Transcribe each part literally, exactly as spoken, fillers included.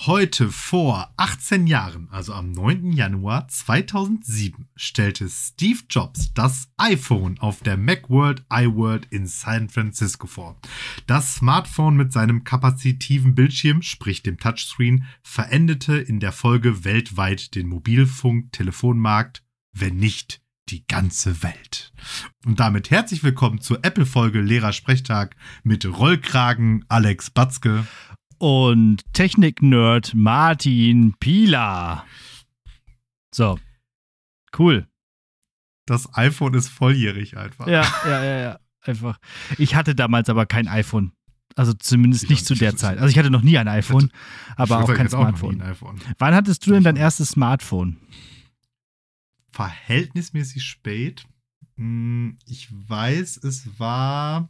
Heute vor achtzehn Jahren, also am neunten Januar zweitausendsieben, stellte Steve Jobs das iPhone auf der Macworld iWorld in San Francisco vor. Das Smartphone mit seinem kapazitiven Bildschirm, sprich dem Touchscreen, veränderte in der Folge weltweit den Mobilfunk-Telefonmarkt, wenn nicht die ganze Welt. Und damit herzlich willkommen zur Apple-Folge Lehrersprechtag mit Rollkragen Alex Batzke und Technik-Nerd Martin Pieler. So, cool. Das iPhone ist volljährig einfach. Ja, ja, ja, ja, einfach. Ich hatte damals aber kein iPhone. Also zumindest ich nicht zu der Zeit. Also ich hatte noch nie ein iPhone, hatte, aber auch kein Smartphone. Auch ein iPhone. Wann hattest du denn dein erstes Smartphone? Verhältnismäßig spät. Ich weiß, es war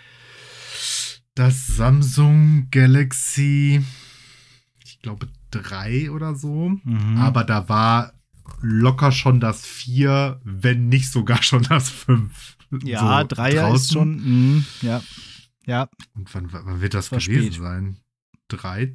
das Samsung Galaxy, ich glaube drei oder so. Mhm. Aber da war locker schon das vier, wenn nicht sogar schon das fünf. Ja, so drei ist schon, mh, ja. Ja. Und wann, wann wird das, das gewesen spät. sein? dreizehn,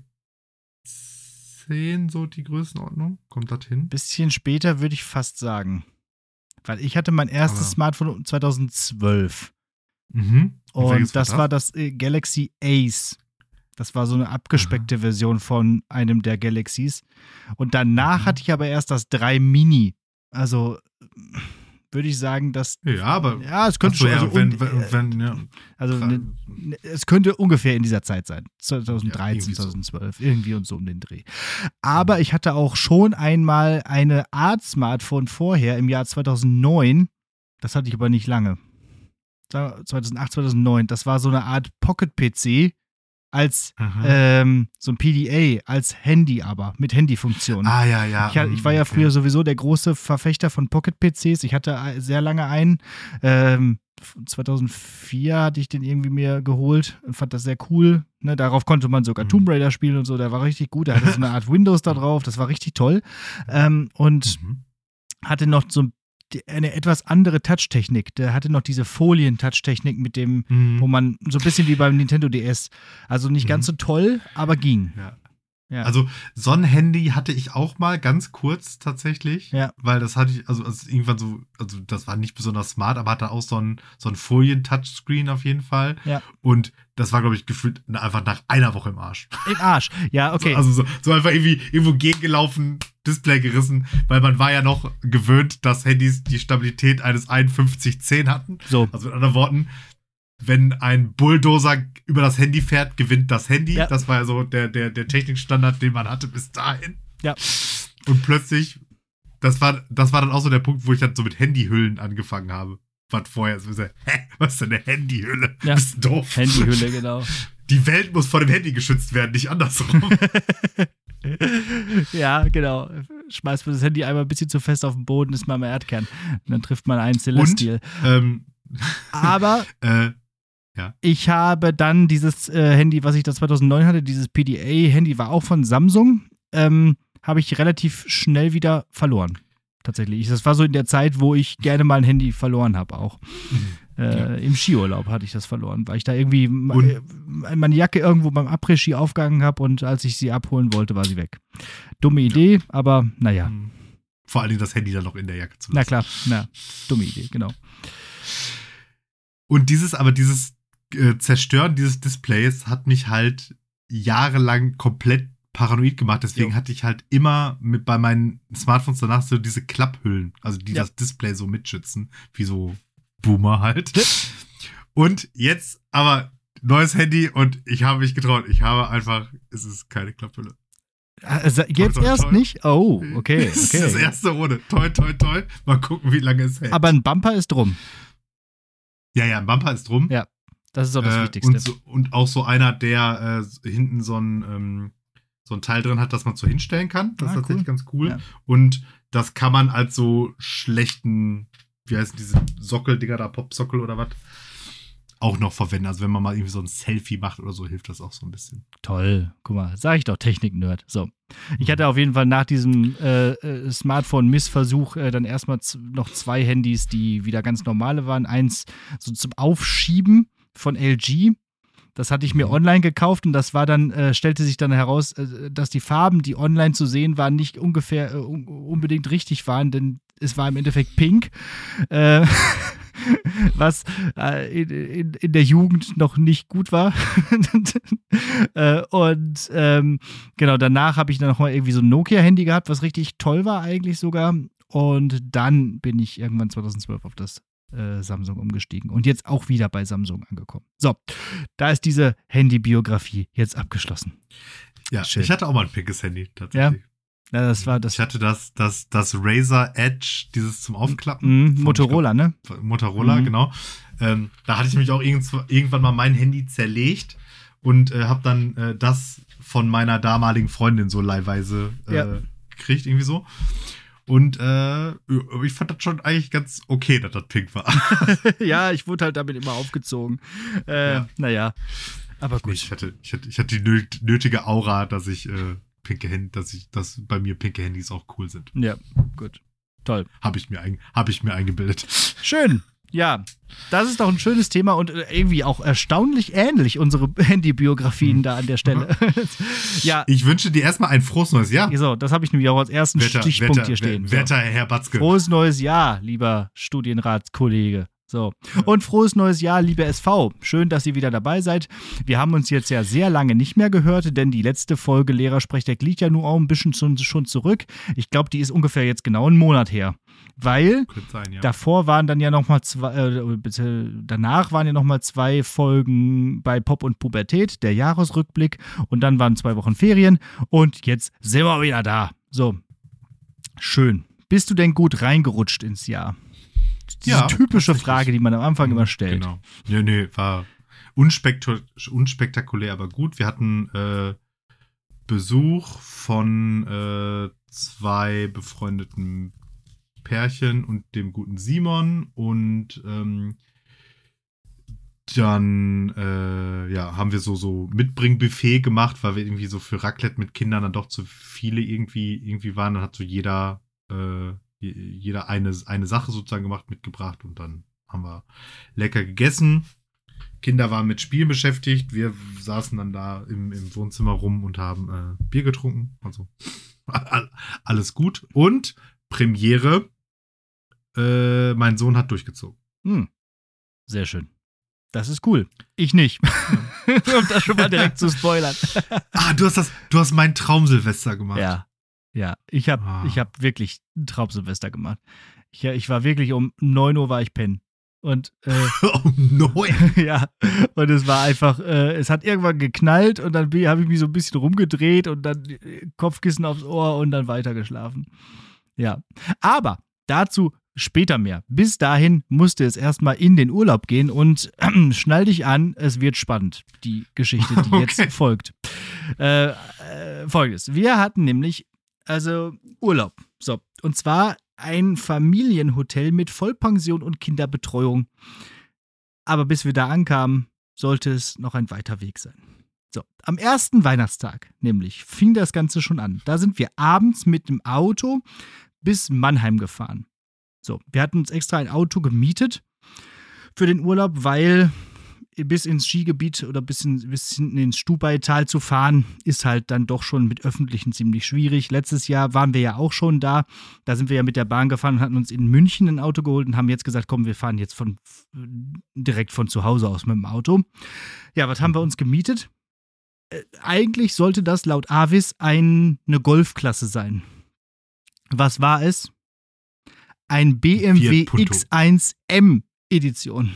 so die Größenordnung? Kommt das hin? Bisschen später würde ich fast sagen. Weil ich hatte mein erstes Aber. Smartphone zweitausendzwölf. Mhm. Und, Und das war das äh, Galaxy Ace. Das war so eine abgespeckte Aha. Version von einem der Galaxies. Und danach mhm. hatte ich aber erst das drei Mini. Also würde ich sagen, dass. Ja, aber. Ja, es könnte schon. Ja, also, wenn, wenn, wenn, ja. also ne, ne, es könnte ungefähr in dieser Zeit sein. zweitausenddreizehn, ja, zweitausendzwölf. So. Irgendwie und so um den Dreh. Aber ich hatte auch schon einmal eine Art Smartphone vorher im Jahr zweitausendneun. Das hatte ich aber nicht lange. zweitausendacht, zweitausendneun. Das war so eine Art Pocket-P C als ähm, so ein P D A, als Handy aber, mit Handyfunktion. Ah, ja, ja. Ich, ich war ja früher okay. sowieso der große Verfechter von Pocket-P Cs. Ich hatte sehr lange einen. Ähm, zweitausendvier hatte ich den irgendwie mir geholt und fand das sehr cool. Ne, darauf konnte man sogar mhm. Tomb Raider spielen und so. Der war richtig gut. Der hatte so eine Art Windows da drauf. Das war richtig toll. Ähm, und mhm. hatte noch so ein eine etwas andere Touchtechnik. Der hatte noch diese Folien-Touchtechnik mit dem, mhm. wo man so ein bisschen wie beim Nintendo D S. Also nicht mhm. ganz so toll, aber ging. Ja. Ja. Also so ein Handy hatte ich auch mal ganz kurz tatsächlich, ja. weil das hatte ich, also, also irgendwann so, also das war nicht besonders smart, aber hatte auch so ein, so ein Folien-Touchscreen auf jeden Fall. Ja. Und das war, glaube ich, gefühlt einfach nach einer Woche im Arsch. Im Arsch, ja, okay. Also, also so, so einfach irgendwie irgendwo gegengelaufen, Display gerissen, weil man war ja noch gewöhnt, dass Handys die Stabilität eines einundfünfzig zehn hatten. So. Also mit anderen Worten, wenn ein Bulldozer über das Handy fährt, gewinnt das Handy. Ja. Das war ja so der, der, der Technikstandard, den man hatte bis dahin. Ja. Und plötzlich, das war, das war dann auch so der Punkt, wo ich dann so mit Handyhüllen angefangen habe. Was vorher so, hä, was ist denn eine Handyhülle? Ja. Bist du doof? Handyhülle, genau. Die Welt muss vor dem Handy geschützt werden, nicht andersrum. Ja, genau. Schmeißt man das Handy einmal ein bisschen zu fest auf den Boden, ist man am Erdkern. Und dann trifft man einen Celestial. Und, ähm, Aber äh, ja. ich habe dann dieses äh, Handy, was ich da zweitausendneun hatte, dieses P D A-Handy, war auch von Samsung, ähm, habe ich relativ schnell wieder verloren. Tatsächlich. Das war so in der Zeit, wo ich gerne mal ein Handy verloren habe auch. Mhm. Äh, ja. Im Skiurlaub hatte ich das verloren, weil ich da irgendwie und? meine Jacke irgendwo beim Après-Ski aufgehangen habe und als ich sie abholen wollte, war sie weg. Dumme Idee, ja. aber naja. Vor allem das Handy dann noch in der Jacke zu lassen. Na klar, na, dumme Idee, genau. Und dieses, aber dieses äh, Zerstören dieses Displays hat mich halt jahrelang komplett paranoid gemacht. Deswegen jo. hatte ich halt immer mit bei meinen Smartphones danach so diese Klapphüllen, also die ja. das Display so mitschützen, wie so Boomer halt. Und jetzt aber neues Handy und ich habe mich getraut. Ich habe einfach, es ist keine Klapphülle. Also jetzt toi, toi, erst toi. nicht? Oh, okay. Das okay. ist das erste ohne. Toi, toi, toi. Mal gucken, wie lange es hält. Aber ein Bumper ist drum. Ja, ja, ein Bumper ist drum. Ja, das ist auch das äh, Wichtigste. Und, so, und auch so einer, der äh, hinten so ein, ähm, so ein Teil drin hat, das man so hinstellen kann. Das ah, ist tatsächlich cool. ganz cool. Ja. Und das kann man als so schlechten, wie heißen diese Sockel-Dinger da, Popsockel oder was, auch noch verwenden. Also wenn man mal irgendwie so ein Selfie macht oder so, hilft das auch so ein bisschen. Toll. Guck mal, sag ich doch, Technik-Nerd. So. Ich hatte auf jeden Fall nach diesem äh, äh, Smartphone-Missversuch äh, dann erstmal z- noch zwei Handys, die wieder ganz normale waren. Eins so zum Aufschieben von L G. Das hatte ich mir online gekauft und das war dann, äh, stellte sich dann heraus, äh, dass die Farben, die online zu sehen waren, nicht ungefähr äh, un- unbedingt richtig waren, denn es war im Endeffekt pink. Äh, was äh, in, in, in der Jugend noch nicht gut war. äh, und ähm, genau, danach habe ich dann noch mal irgendwie so ein Nokia-Handy gehabt, was richtig toll war eigentlich sogar. Und dann bin ich irgendwann zweitausendzwölf auf das äh, Samsung umgestiegen und jetzt auch wieder bei Samsung angekommen. So, da ist diese Handybiografie jetzt abgeschlossen. Ja, Schön. Ich hatte auch mal ein pinkes Handy, tatsächlich. Ja, das war das. Ich hatte das, das, das Razer Edge, dieses zum Aufklappen. Mhm, Von, Motorola, glaub, ne? Motorola, Mhm. genau. Ähm, da hatte ich nämlich auch irgend- irgendwann mal mein Handy zerlegt und äh, habe dann äh, das von meiner damaligen Freundin so leihweise äh, Ja. gekriegt, irgendwie so. Und äh, ich fand das schon eigentlich ganz okay, dass das pink war. Ja, ich wurde halt damit immer aufgezogen. Äh, Ja. Naja, aber gut. Ich hatte, ich hatte, ich hatte die nöt- nötige Aura, dass ich äh, pinke Handy, dass ich, dass bei mir pinke Handys auch cool sind. Ja, gut. Toll. Habe ich mir ein, habe ich mir eingebildet. Schön. Ja, das ist doch ein schönes Thema und äh, irgendwie auch erstaunlich ähnlich, unsere Handybiografien da an der Stelle. Ja, Ich wünsche dir erstmal ein frohes neues Jahr. so, das habe ich nämlich auch als ersten Wetter, Stichpunkt Wetter, hier stehen. Wetter, Herr Batzke. Frohes neues Jahr, lieber Studienratskollege. So. Und frohes neues Jahr, liebe S V. Schön, dass ihr wieder dabei seid. Wir haben uns jetzt ja sehr lange nicht mehr gehört, denn die letzte Folge Lehrersprechtag liegt ja nur auch ein bisschen schon, schon zurück. Ich glaube, die ist ungefähr jetzt genau einen Monat her. Weil Könnte sein, ja. davor waren dann ja nochmal zwei, äh, bitte, danach waren ja nochmal zwei Folgen bei Pop und Pubertät, der Jahresrückblick. Und dann waren zwei Wochen Ferien. Und jetzt sind wir wieder da. So. Schön. Bist du denn gut reingerutscht ins Jahr? Diese Ja, typische tatsächlich. Frage, die man am Anfang immer stellt. Genau. Nee, nee, war unspektu- unspektakulär, aber gut. Wir hatten äh, Besuch von äh, zwei befreundeten Pärchen und dem guten Simon und ähm, dann äh, ja, haben wir so, so Mitbringbuffet gemacht, weil wir irgendwie so für Raclette mit Kindern dann doch zu viele irgendwie, irgendwie waren. Dann hat so jeder äh, jeder eine, eine Sache sozusagen gemacht, mitgebracht und dann haben wir lecker gegessen. Kinder waren mit Spielen beschäftigt. Wir saßen dann da im, im Wohnzimmer rum und haben äh, Bier getrunken. Also alles gut. Und Premiere, äh, mein Sohn hat durchgezogen. Hm. Sehr schön. Das ist cool. Ich nicht. Um das schon mal direkt zu spoilern. Ah, du hast das, du hast mein Traumsilvester gemacht. Ja. Ja, ich habe Ah. ich hab wirklich ein Traumsilvester gemacht. Ich, ich war wirklich um neun Uhr war ich pennen. Und äh, Oh nein. ja, und es war einfach, äh, es hat irgendwann geknallt und dann habe ich mich so ein bisschen rumgedreht und dann äh, Kopfkissen aufs Ohr und dann weitergeschlafen. Ja, aber dazu später mehr. Bis dahin musste es erstmal in den Urlaub gehen und äh, schnall dich an, es wird spannend, die Geschichte, die Okay. jetzt folgt. Äh, äh, Folgendes, wir hatten nämlich also Urlaub. So, und zwar ein Familienhotel mit Vollpension und Kinderbetreuung. Aber bis wir da ankamen, sollte es noch ein weiter Weg sein. So, am ersten Weihnachtstag nämlich fing das Ganze schon an. Da sind wir abends mit dem Auto bis Mannheim gefahren. So, wir hatten uns extra ein Auto gemietet für den Urlaub, weil bis ins Skigebiet oder bis, in, bis hinten ins Stubaital zu fahren, ist halt dann doch schon mit Öffentlichen ziemlich schwierig. Letztes Jahr waren wir ja auch schon da. Da sind wir ja mit der Bahn gefahren und hatten uns in München ein Auto geholt und haben jetzt gesagt, komm, wir fahren jetzt von direkt von zu Hause aus mit dem Auto. Ja, was haben wir uns gemietet? Äh, eigentlich sollte das laut Avis ein, eine Golfklasse sein. Was war es? Ein B M W Fiat Punto. X eins M Edition.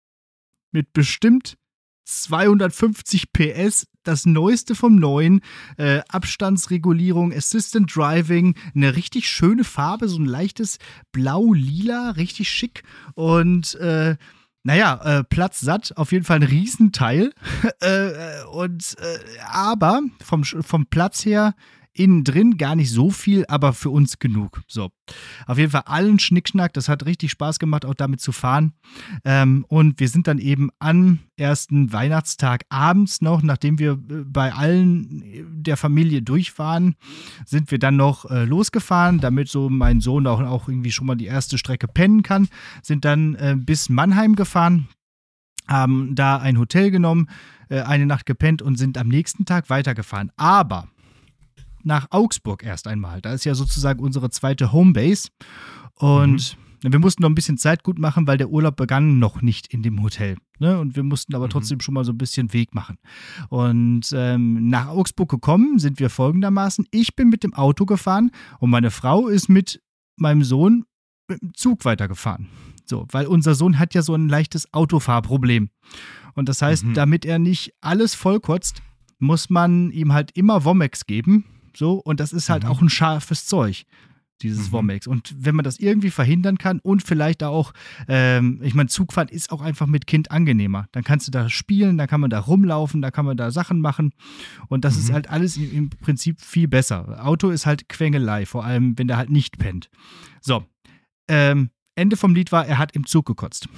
Mit bestimmt zweihundertfünfzig P S, das Neueste vom Neuen, äh, Abstandsregulierung, Assistant Driving, eine richtig schöne Farbe, so ein leichtes Blau-Lila, richtig schick und äh, naja, äh, Platz satt, auf jeden Fall ein Riesenteil äh, und äh, aber vom, vom Platz her innen drin gar nicht so viel, aber für uns genug. So, auf jeden Fall allen Schnickschnack, das hat richtig Spaß gemacht, auch damit zu fahren. Ähm, und wir sind dann eben am ersten Weihnachtstag abends noch, nachdem wir äh, bei allen der Familie durch waren, sind wir dann noch äh, losgefahren, damit so mein Sohn auch, auch irgendwie schon mal die erste Strecke pennen kann, sind dann äh, bis Mannheim gefahren. haben da ein Hotel genommen, äh, eine Nacht gepennt und sind am nächsten Tag weitergefahren. Aber nach Augsburg erst einmal. Da ist ja sozusagen unsere zweite Homebase. Und mhm. wir mussten noch ein bisschen Zeit gut machen, weil der Urlaub begann noch nicht in dem Hotel. Ne? Und wir mussten aber trotzdem mhm. schon mal so ein bisschen Weg machen. Und ähm, nach Augsburg gekommen sind wir folgendermaßen. Ich bin mit dem Auto gefahren und meine Frau ist mit meinem Sohn mit dem Zug weitergefahren. So, weil unser Sohn hat ja so ein leichtes Autofahrproblem. Und das heißt, mhm. damit er nicht alles vollkotzt, muss man ihm halt immer Womex geben. So, und das ist halt mhm. auch ein scharfes Zeug, dieses mhm. Womex. Und wenn man das irgendwie verhindern kann und vielleicht auch, ähm, ich meine, Zugfahren ist auch einfach mit Kind angenehmer. Dann kannst du da spielen, da kann man da rumlaufen, da kann man da Sachen machen. Und das mhm. ist halt alles im, im Prinzip viel besser. Auto ist halt Quengelei, vor allem, wenn der halt nicht pennt. So, ähm, Ende vom Lied war, er hat im Zug gekotzt.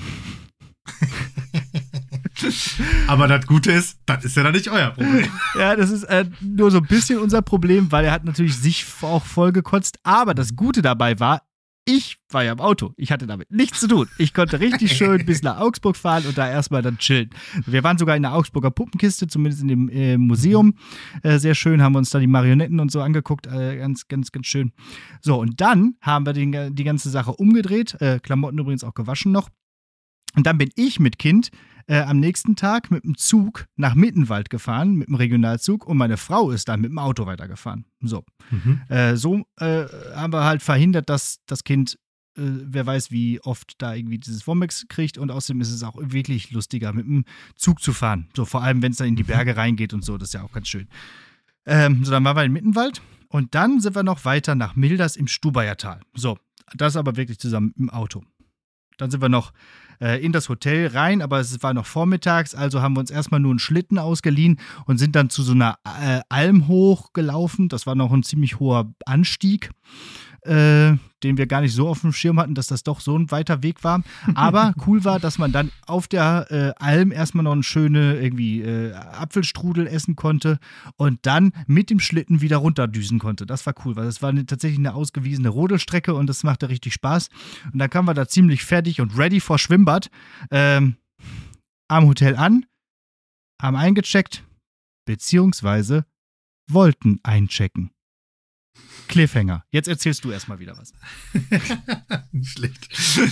Aber das Gute ist, das ist ja dann nicht euer Problem. Ja, das ist äh, nur so ein bisschen unser Problem, weil er hat natürlich sich auch voll gekotzt. Aber das Gute dabei war, ich war ja im Auto. Ich hatte damit nichts zu tun. Ich konnte richtig schön bis nach Augsburg fahren und da erstmal dann chillen. Wir waren sogar in der Augsburger Puppenkiste, zumindest in dem äh, Museum. Äh, sehr schön, haben wir uns da die Marionetten und so angeguckt. Äh, ganz, ganz, ganz schön. So, und dann haben wir den, die ganze Sache umgedreht. Äh, Klamotten übrigens auch gewaschen noch. Und dann bin ich mit Kind äh, am nächsten Tag mit dem Zug nach Mittenwald gefahren, mit dem Regionalzug, und meine Frau ist dann mit dem Auto weitergefahren. So, mhm. äh, so äh, haben wir halt verhindert, dass das Kind, äh, wer weiß wie oft da irgendwie dieses Womex kriegt, und außerdem ist es auch wirklich lustiger, mit dem Zug zu fahren. So, vor allem, wenn es dann in die Berge reingeht und so, das ist ja auch ganz schön. Ähm, so, dann waren wir in Mittenwald und dann sind wir noch weiter nach Milders im Stubayertal. So, das aber wirklich zusammen im Auto. Dann sind wir noch äh, in das Hotel rein, aber es war noch vormittags, also haben wir uns erstmal nur einen Schlitten ausgeliehen und sind dann zu so einer äh, Alm hochgelaufen. Das war noch ein ziemlich hoher Anstieg, äh, den wir gar nicht so auf dem Schirm hatten, dass das doch so ein weiter Weg war. Aber cool war, dass man dann auf der äh, Alm erstmal noch eine schöne irgendwie äh, Apfelstrudel essen konnte und dann mit dem Schlitten wieder runterdüsen konnte. Das war cool, weil das war eine, tatsächlich eine ausgewiesene Rodelstrecke und das machte richtig Spaß. Und dann kamen wir da ziemlich fertig und ready vor Schwimmbad ähm, am Hotel an, haben eingecheckt, beziehungsweise wollten einchecken. Cliffhanger. Jetzt erzählst du erstmal wieder was. Nicht schlecht.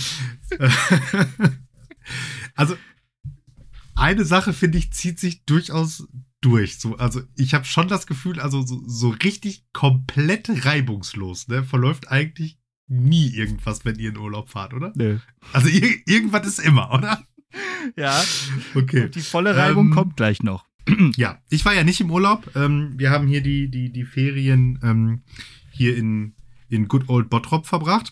Also, eine Sache, finde ich, zieht sich durchaus durch. So, also, ich habe schon das Gefühl, also so, so richtig komplett reibungslos, ne, verläuft eigentlich nie irgendwas, wenn ihr in Urlaub fahrt, oder? Nö. Also, ir- irgendwas ist immer, oder? Ja. Okay. Und die volle Reibung ähm, kommt gleich noch. Ja, ich war ja nicht im Urlaub. Ähm, wir haben hier die, die, die Ferien ähm, hier in, in Good Old Bottrop verbracht.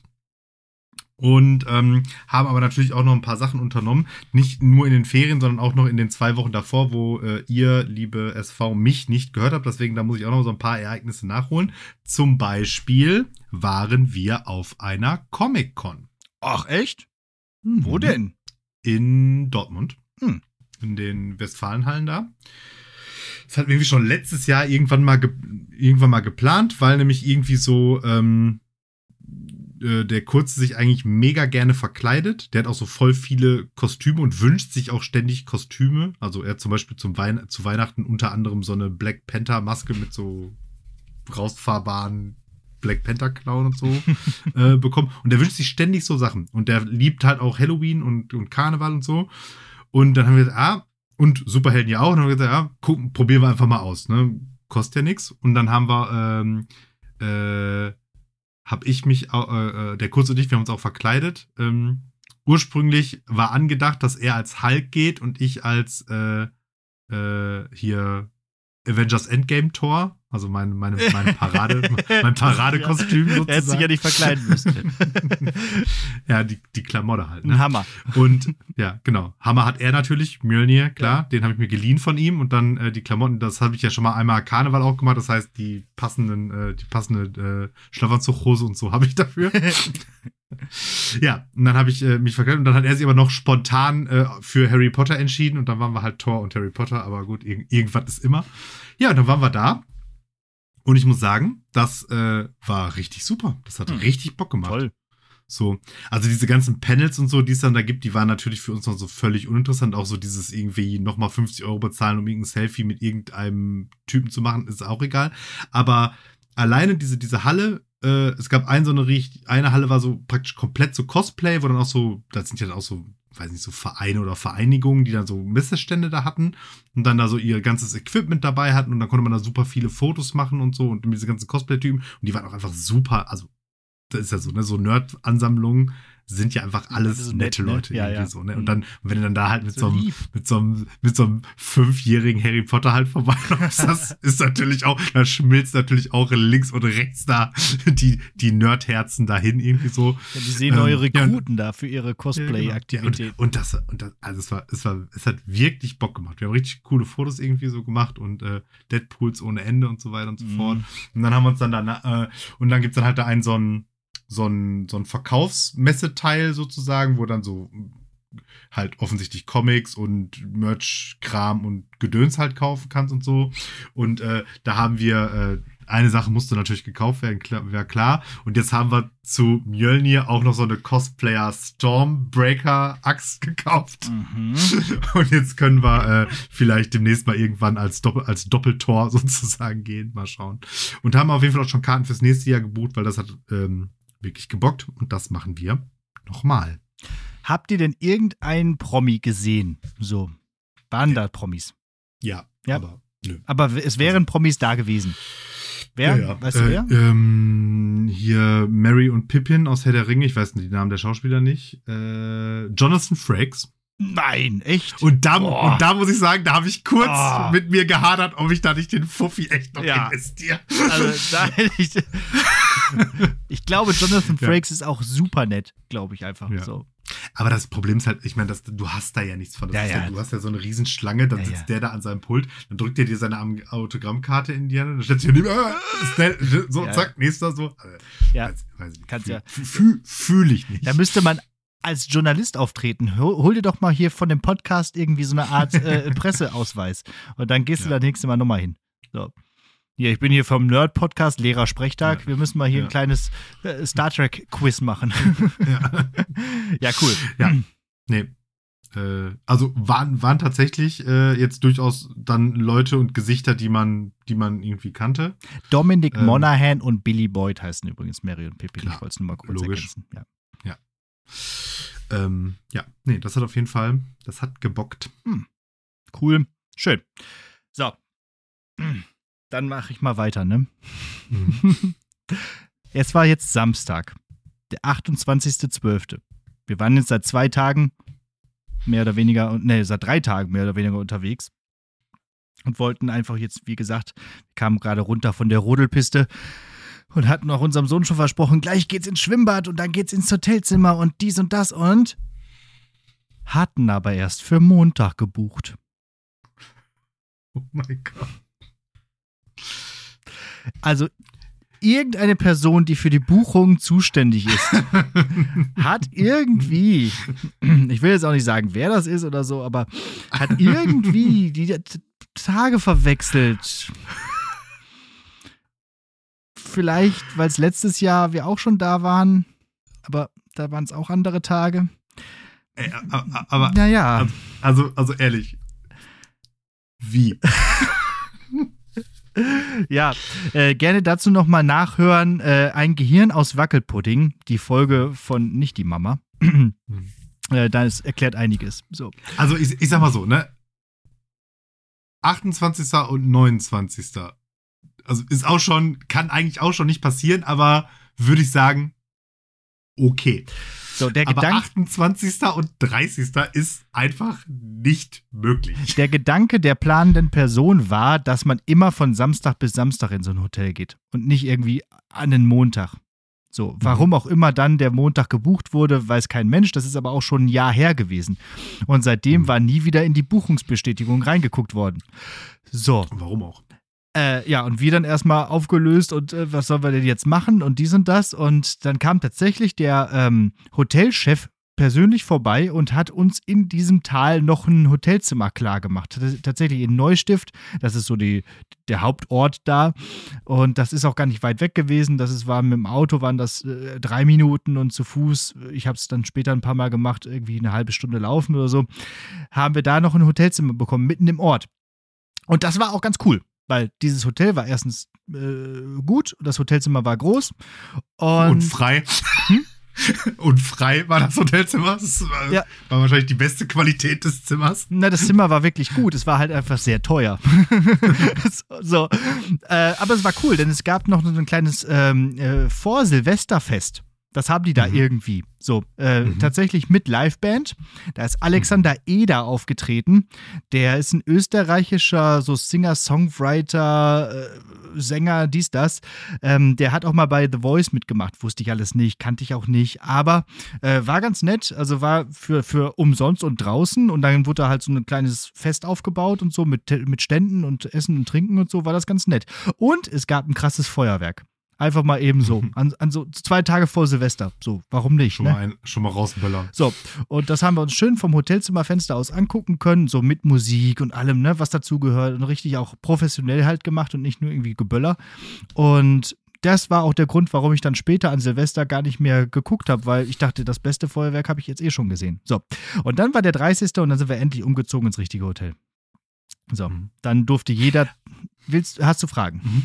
Und ähm, haben aber natürlich auch noch ein paar Sachen unternommen. Nicht nur in den Ferien, sondern auch noch in den zwei Wochen davor, wo äh, ihr, liebe S V, mich nicht gehört habt. Deswegen, da muss ich auch noch so ein paar Ereignisse nachholen. Zum Beispiel waren wir auf einer Comic-Con. Ach, echt? Mhm. Wo denn? In Dortmund. Hm. In den Westfalenhallen da. Das hatten wir irgendwie schon letztes Jahr irgendwann mal, ge- irgendwann mal geplant, weil nämlich irgendwie so ähm, äh, der Kurze sich eigentlich mega gerne verkleidet. Der hat auch so voll viele Kostüme und wünscht sich auch ständig Kostüme. Also er hat zum Beispiel zum Wein- zu Weihnachten unter anderem so eine Black Panther Maske mit so rausfahrbaren Black Panther Clown und so äh, bekommen. Und der wünscht sich ständig so Sachen. Und der liebt halt auch Halloween und, und Karneval und so. Und dann haben wir gesagt, ah, und Superhelden ja auch. Und dann haben wir gesagt, ja, gucken, probieren wir einfach mal aus. Ne? Kostet ja nichts. Und dann haben wir, ähm, äh, hab ich mich, äh, der Kurz und ich, wir haben uns auch verkleidet. Ähm, ursprünglich war angedacht, dass er als Hulk geht und ich als äh, äh, hier Avengers Endgame Tor. Also mein, meine, meine Parade, mein Paradekostüm sozusagen. Er hätte sich ja nicht verkleiden müssen. Ja, die, die Klamotte halt. Ne? Ein Hammer. Und ja, genau. Hammer hat er natürlich, Mjölnir, klar. Ja. Den habe ich mir geliehen von ihm. Und dann äh, die Klamotten, das habe ich ja schon mal einmal Karneval auch gemacht. Das heißt, die passenden, äh, die passende äh, Schlafanzughose und so habe ich dafür. Ja, und dann habe ich äh, mich verkleidet. Und dann hat er sich aber noch spontan äh, für Harry Potter entschieden. Und dann waren wir halt Thor und Harry Potter. Aber gut, irg- irgendwas ist immer. Ja, und dann waren wir da. Und ich muss sagen, das äh, war richtig super. Das hat hm. richtig Bock gemacht. Toll. So, also diese ganzen Panels und so, die es dann da gibt, die waren natürlich für uns noch so völlig uninteressant. Auch so dieses irgendwie nochmal fünfzig Euro bezahlen, um irgendein Selfie mit irgendeinem Typen zu machen, ist auch egal. Aber alleine diese, diese Halle, äh, es gab ein so eine, eine Halle war so praktisch komplett so Cosplay, wo dann auch so, da sind ja dann auch so, weiß nicht, so Vereine oder Vereinigungen, die dann so Messestände da hatten und dann da so ihr ganzes Equipment dabei hatten und dann konnte man da super viele Fotos machen und so und diese ganzen Cosplay-Typen und die waren auch einfach super, also das ist ja so, ne, so Nerd-Ansammlungen sind ja einfach alles so nette nett, ne? Leute Ja, irgendwie ja. so, ne? Und dann, wenn du dann da halt mit So so, einem, lieb. mit so einem, mit so einem fünfjährigen Harry Potter halt vorbeiläufst, das ist natürlich auch, da schmilzt natürlich auch links und rechts da die, die Nerdherzen dahin irgendwie so. Ja, die sehen neue Ähm, Rekruten da für ihre Ja, Cosplay-Aktivitäten. und, und das, und das, also es war, es war, es hat wirklich Bock gemacht. Wir haben richtig coole Fotos irgendwie so gemacht und äh, Deadpools ohne Ende und so weiter und so Mhm. fort. Und dann haben wir uns dann da, äh, und dann gibt's dann halt da einen so einen, so ein, so ein Verkaufsmesseteil sozusagen, wo dann so halt offensichtlich Comics und Merch-Kram und Gedöns halt kaufen kannst und so. Und äh, da haben wir, äh, eine Sache musste natürlich gekauft werden, klar, wäre klar. Und jetzt haben wir zu Mjölnir auch noch so eine Cosplayer Stormbreaker-Axt gekauft. Mhm. Und jetzt können wir äh, vielleicht demnächst mal irgendwann als, Doppel als Doppeltor sozusagen gehen. Mal schauen. Und haben auf jeden Fall auch schon Karten fürs nächste Jahr gebucht, weil das hat ähm, wirklich gebockt. Und das machen wir nochmal. Habt ihr denn irgendeinen Promi gesehen? So, waren da Promis? Ja, Ja. aber nö. Aber es wären Promis da gewesen. Wer? Ja, ja. Weißt du äh, wer? Ähm, hier Mary und Pippin aus Herr der Ringe. Ich weiß die Namen der Schauspieler nicht. Äh, Jonathan Frakes. Nein, echt? Und da, Boah. und da muss ich sagen, da habe ich kurz Oh. mit mir gehadert, ob ich da nicht den Fuffi echt noch Ja. investiere. Also, da hätte ich. Ich glaube, Jonathan Ja. Frakes ist auch super nett, glaube ich einfach. Ja. So. Aber das Problem ist halt, ich meine, das- du hast da ja nichts von. Das Ja, ist ja, ja. du hast ja so eine Riesenschlange, dann Ja, sitzt ja. der da an seinem Pult, dann drückt er dir seine Am- Autogrammkarte in die Hand, dann stellt sich neben, äh, ist der, so, Ja. zack, nächster, so. Also, Ja. weiß, weiß ich nicht. Kannst Fühl- ja- Fühl fühl ich nicht. Da müsste man als Journalist auftreten. Hol, hol dir doch mal hier von dem Podcast irgendwie so eine Art äh, Presseausweis. Und dann gehst du Ja. da nächste Mal nochmal hin. So. Hier, ich bin hier vom Nerd-Podcast, Lehrer-Sprechtag. Ja. Wir müssen mal hier Ja. ein kleines äh, Star Trek-Quiz machen. Ja. Ja, cool. Ja. Nee. Äh, also waren, waren tatsächlich äh, jetzt durchaus dann Leute und Gesichter, die man, die man irgendwie kannte. Dominic Ähm. Monaghan und Billy Boyd heißen übrigens Mary und Pippin. Klar, Ich wollte es nur mal kurz logisch. ergänzen. Ja. Ähm, ja, nee, das hat auf jeden Fall, das hat gebockt. Cool. Schön. So. Dann mache ich mal weiter, ne? Mhm. Es war jetzt Samstag, der achtundzwanzigster zwölfter Wir waren jetzt seit zwei Tagen mehr oder weniger, ne, seit drei Tagen mehr oder weniger unterwegs und wollten einfach jetzt, wie gesagt, kamen gerade runter von der Rodelpiste und hatten auch unserem Sohn schon versprochen, gleich geht's ins Schwimmbad und dann geht's ins Hotelzimmer und dies und das und hatten aber erst für Montag gebucht. Oh mein Gott. Also irgendeine Person, die für die Buchung zuständig ist, hat irgendwie, ich will jetzt auch nicht sagen, wer das ist oder so, aber hat irgendwie die T- Tage verwechselt. Vielleicht, weil es letztes Jahr wir auch schon da waren, aber da waren es auch andere Tage. Ey, aber, aber Naja, also, also, also ehrlich. Wie? ja, äh, gerne dazu nochmal nachhören. Äh, ein Gehirn aus Wackelpudding, die Folge von Nicht die Mama. äh, das erklärt einiges. So. Also ich, ich sag mal so, ne? achtundzwanzigster und neunundzwanzigster Also ist auch schon, kann eigentlich auch schon nicht passieren, aber würde ich sagen, okay. So, der Aber Gedanke. achtundzwanzigster und dreißigster ist einfach nicht möglich. Der Gedanke der planenden Person war, dass man immer von Samstag bis Samstag in so ein Hotel geht und nicht irgendwie an den Montag. So, warum auch immer dann der Montag gebucht wurde, weiß kein Mensch. Das ist aber auch schon ein Jahr her gewesen. Und seitdem Mhm. war nie wieder in die Buchungsbestätigung reingeguckt worden. So, Warum auch? äh, ja, und wir dann erstmal aufgelöst und äh, was sollen wir denn jetzt machen und dies und das. Und dann kam tatsächlich der ähm, Hotelchef persönlich vorbei und hat uns in diesem Tal noch ein Hotelzimmer klar gemacht. Tatsächlich in Neustift, das ist so die, der Hauptort da und das ist auch gar nicht weit weg gewesen. Das ist, war mit dem Auto waren das äh, drei Minuten und zu Fuß, ich habe es dann später ein paar Mal gemacht, irgendwie eine halbe Stunde laufen oder so, haben wir da noch ein Hotelzimmer bekommen, mitten im Ort. Und das war auch ganz cool, weil dieses Hotel war erstens äh, gut, das Hotelzimmer war groß und, und frei. Hm? Und frei war das Hotelzimmer. Das war, ja. war wahrscheinlich die beste Qualität des Zimmers. Na, das Zimmer war wirklich gut. Es war halt einfach sehr teuer. so. Äh, aber es war cool, denn es gab noch so ein kleines ähm, äh, Vor-Silvesterfest. Das haben die da mhm. irgendwie. So, äh, mhm. tatsächlich mit Liveband. Da ist Alexander mhm. Eder aufgetreten. Der ist ein österreichischer so Singer-Songwriter, äh, Sänger, dies, das. Ähm, der hat auch mal bei The Voice mitgemacht. Wusste ich alles nicht, kannte ich auch nicht. Aber äh, war ganz nett. Also war für, für umsonst und draußen. Und dann wurde da halt so ein kleines Fest aufgebaut und so mit, mit Ständen und Essen und Trinken und so. War das ganz nett. Und es gab ein krasses Feuerwerk. Einfach mal eben so, an, an so zwei Tage vor Silvester. So, warum nicht? Schon, ne? mal, ein, schon mal rausböllern. So, und das haben wir uns schön vom Hotelzimmerfenster aus angucken können, so mit Musik und allem, ne, was dazugehört. Und richtig auch professionell halt gemacht und nicht nur irgendwie Geböller. Und das war auch der Grund, warum ich dann später an Silvester gar nicht mehr geguckt habe, weil ich dachte, das beste Feuerwerk habe ich jetzt eh schon gesehen. So, und dann war der dreißigste und dann sind wir endlich umgezogen ins richtige Hotel. So, mhm. dann durfte jeder. Willst, hast du Fragen? Mhm.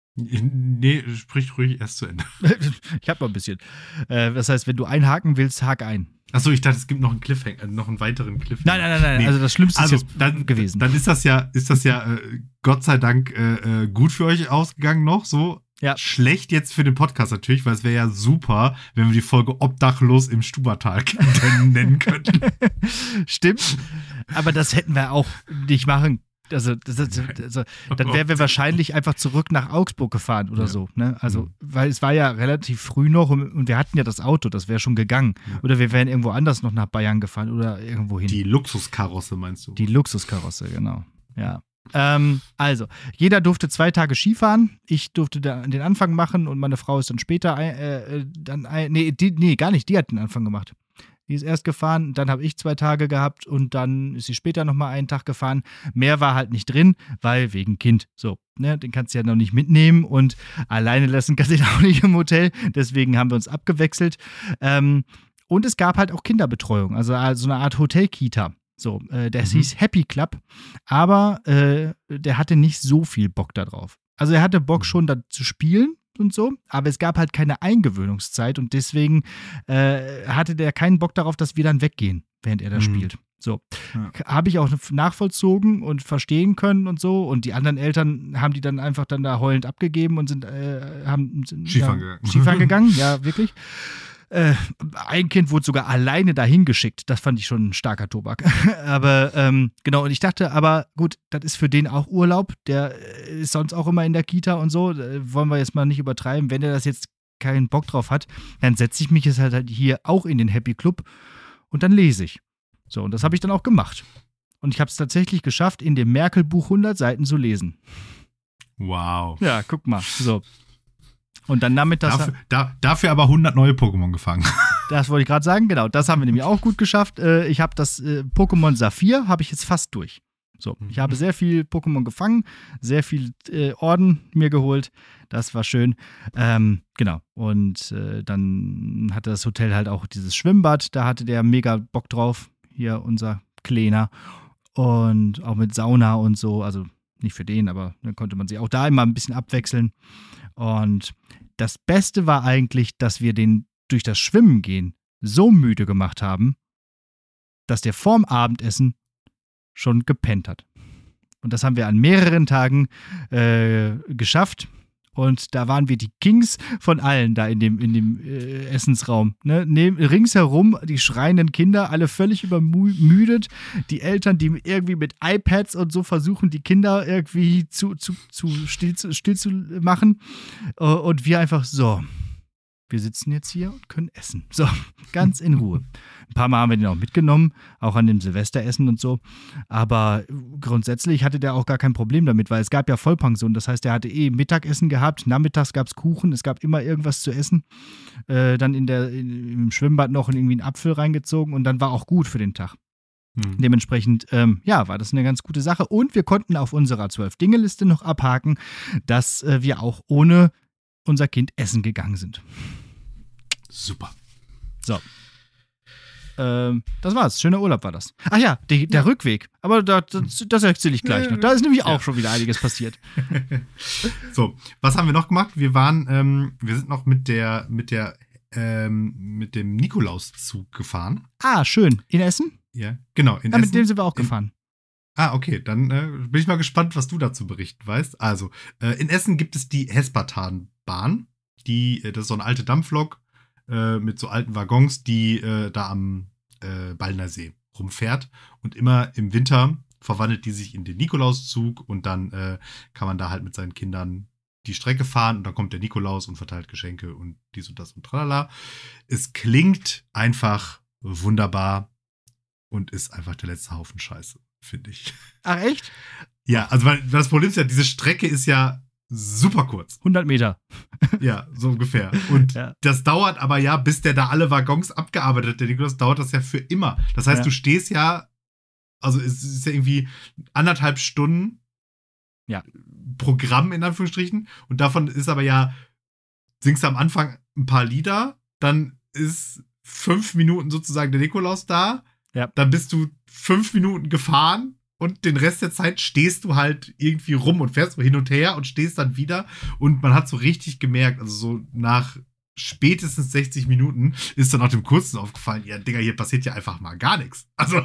Nee, sprich ruhig erst zu Ende. Ich hab mal ein bisschen. Äh, das heißt, wenn du einhaken willst, hak ein. Achso, ich dachte, es gibt noch einen Cliffhanger, noch einen weiteren Cliffhanger. Nein, nein, nein, nein. Nee. Also das Schlimmste also, ist jetzt dann, gewesen. Dann ist das ja, ist das ja äh, Gott sei Dank äh, äh, gut für euch ausgegangen noch, so. Ja. Schlecht jetzt für den Podcast natürlich, weil es wäre ja super, wenn wir die Folge Obdachlos im Stubertal nennen könnten. Stimmt. Aber das hätten wir auch nicht machen können. Also, das, das, also dann wären wir wahrscheinlich einfach zurück nach Augsburg gefahren oder ja. so. Ne? Also, weil es war ja relativ früh noch und, und wir hatten ja das Auto, das wäre schon gegangen. Ja. Oder wir wären irgendwo anders noch nach Bayern gefahren oder irgendwo hin. Die Luxuskarosse meinst du? Die Luxuskarosse, genau. Ja. Ähm, also, jeder durfte zwei Tage Skifahren. Ich durfte da den Anfang machen und meine Frau ist dann später, äh, dann, äh, nee, die, nee, gar nicht, die hat den Anfang gemacht. Die ist erst gefahren, dann habe ich zwei Tage gehabt und dann ist sie später nochmal einen Tag gefahren. Mehr war halt nicht drin, weil wegen Kind. So, ne, den kannst du ja noch nicht mitnehmen und alleine lassen kannst du ihn auch nicht im Hotel. Deswegen haben wir uns abgewechselt. Ähm, und es gab halt auch Kinderbetreuung, also so eine Art Hotelkita. So, äh, der mhm. hieß Happy Club, aber äh, der hatte nicht so viel Bock da drauf. Also er hatte Bock schon da zu spielen und so, aber es gab halt keine Eingewöhnungszeit und deswegen äh, hatte der keinen Bock darauf, dass wir dann weggehen, während er da mhm. spielt. So, ja. Habe ich auch nachvollzogen und verstehen können und so und die anderen Eltern haben die dann einfach dann da heulend abgegeben und sind, äh, haben, sind Skifahren ja, gegangen. Skifahren gegangen, ja, wirklich. Äh, ein Kind wurde sogar alleine dahin geschickt. Das fand ich schon ein starker Tobak. aber ähm, genau, und ich dachte, aber gut, das ist für den auch Urlaub. Der ist sonst auch immer in der Kita und so. Da wollen wir jetzt mal nicht übertreiben. Wenn er das jetzt keinen Bock drauf hat, dann setze ich mich jetzt halt hier auch in den Happy Club und dann lese ich. So, und das habe ich dann auch gemacht. Und ich habe es tatsächlich geschafft, in dem Merkel-Buch hundert Seiten zu lesen. Wow. Ja, guck mal. So. Und dann damit das. Dafür, da, dafür aber hundert neue Pokémon gefangen. Das wollte ich gerade sagen, genau. Das haben wir nämlich auch gut geschafft. Ich habe das Pokémon Saphir, habe ich jetzt fast durch. So, ich habe sehr viel Pokémon gefangen, sehr viel äh, Orden mir geholt. Das war schön. Ähm, genau. Und äh, dann hatte das Hotel halt auch dieses Schwimmbad. Da hatte der mega Bock drauf. Hier unser Kleiner. Und auch mit Sauna und so. Also nicht für den, aber dann konnte man sich auch da immer ein bisschen abwechseln. Und das Beste war eigentlich, dass wir den durch das Schwimmen gehen so müde gemacht haben, dass der vorm Abendessen schon gepennt hat. Und das haben wir an mehreren Tagen äh, geschafft. Und da waren wir die Kings von allen da in dem, in dem äh, Essensraum. Ne? Neben, ringsherum die schreienden Kinder, alle völlig übermüdet. Die Eltern, die irgendwie mit iPads und so versuchen, die Kinder irgendwie zu, zu, zu, still, zu still zu machen. Und wir einfach so. wir sitzen jetzt hier und können essen. So, ganz in Ruhe. Ein paar Mal haben wir den auch mitgenommen, auch an dem Silvesteressen und so. Aber grundsätzlich hatte der auch gar kein Problem damit, weil es gab ja Vollpension. Das heißt, er hatte eh Mittagessen gehabt, nachmittags gab es Kuchen, es gab immer irgendwas zu essen. Äh, dann in der, in, im Schwimmbad noch irgendwie einen Apfel reingezogen und dann war auch gut für den Tag. Hm. Dementsprechend, ähm, ja, war das eine ganz gute Sache. Und wir konnten auf unserer Zwölf-Dinge-Liste noch abhaken, dass äh, wir auch ohne unser Kind essen gegangen sind. Super. So. Ähm, das war's. Schöner Urlaub war das. Ach ja, die, der ja. Rückweg. Aber da, das, das erzähle ich gleich noch. Da ist nämlich auch ja. schon wieder einiges passiert. So, was haben wir noch gemacht? Wir waren, ähm, wir sind noch mit der, mit der, ähm, mit dem Nikolauszug gefahren. Ah, schön. In Essen? Ja, genau. In ja, Essen. Mit dem sind wir auch in, gefahren. Ah, okay, dann äh, bin ich mal gespannt, was du dazu berichten weißt. Also, äh, in Essen gibt es die Hespertanbahn. Die, äh, das ist so eine alte Dampflok äh, mit so alten Waggons, die äh, da am äh, Ballner See rumfährt. Und immer im Winter verwandelt die sich in den Nikolauszug und dann äh, kann man da halt mit seinen Kindern die Strecke fahren und dann kommt der Nikolaus und verteilt Geschenke und dies und das und tralala. Es klingt einfach wunderbar und ist einfach der letzte Haufen Scheiße, finde ich. Ach, echt? Ja, also weil das Problem ist ja, diese Strecke ist ja super kurz. hundert Meter. Ja, so ungefähr. Und ja. das dauert aber ja, bis der da alle Waggons abgearbeitet hat, der Nikolaus, dauert das ja für immer. Das heißt, ja. du stehst ja, also es ist ja irgendwie anderthalb Stunden ja. Programm in Anführungsstrichen und davon ist aber ja, singst du am Anfang ein paar Lieder, dann ist fünf Minuten sozusagen der Nikolaus da, ja. dann bist du fünf Minuten gefahren und den Rest der Zeit stehst du halt irgendwie rum und fährst so hin und her und stehst dann wieder und man hat so richtig gemerkt, also so nach spätestens sechzig Minuten ist dann auch dem Kurzen aufgefallen, ja Digga, hier passiert ja einfach mal gar nichts. Also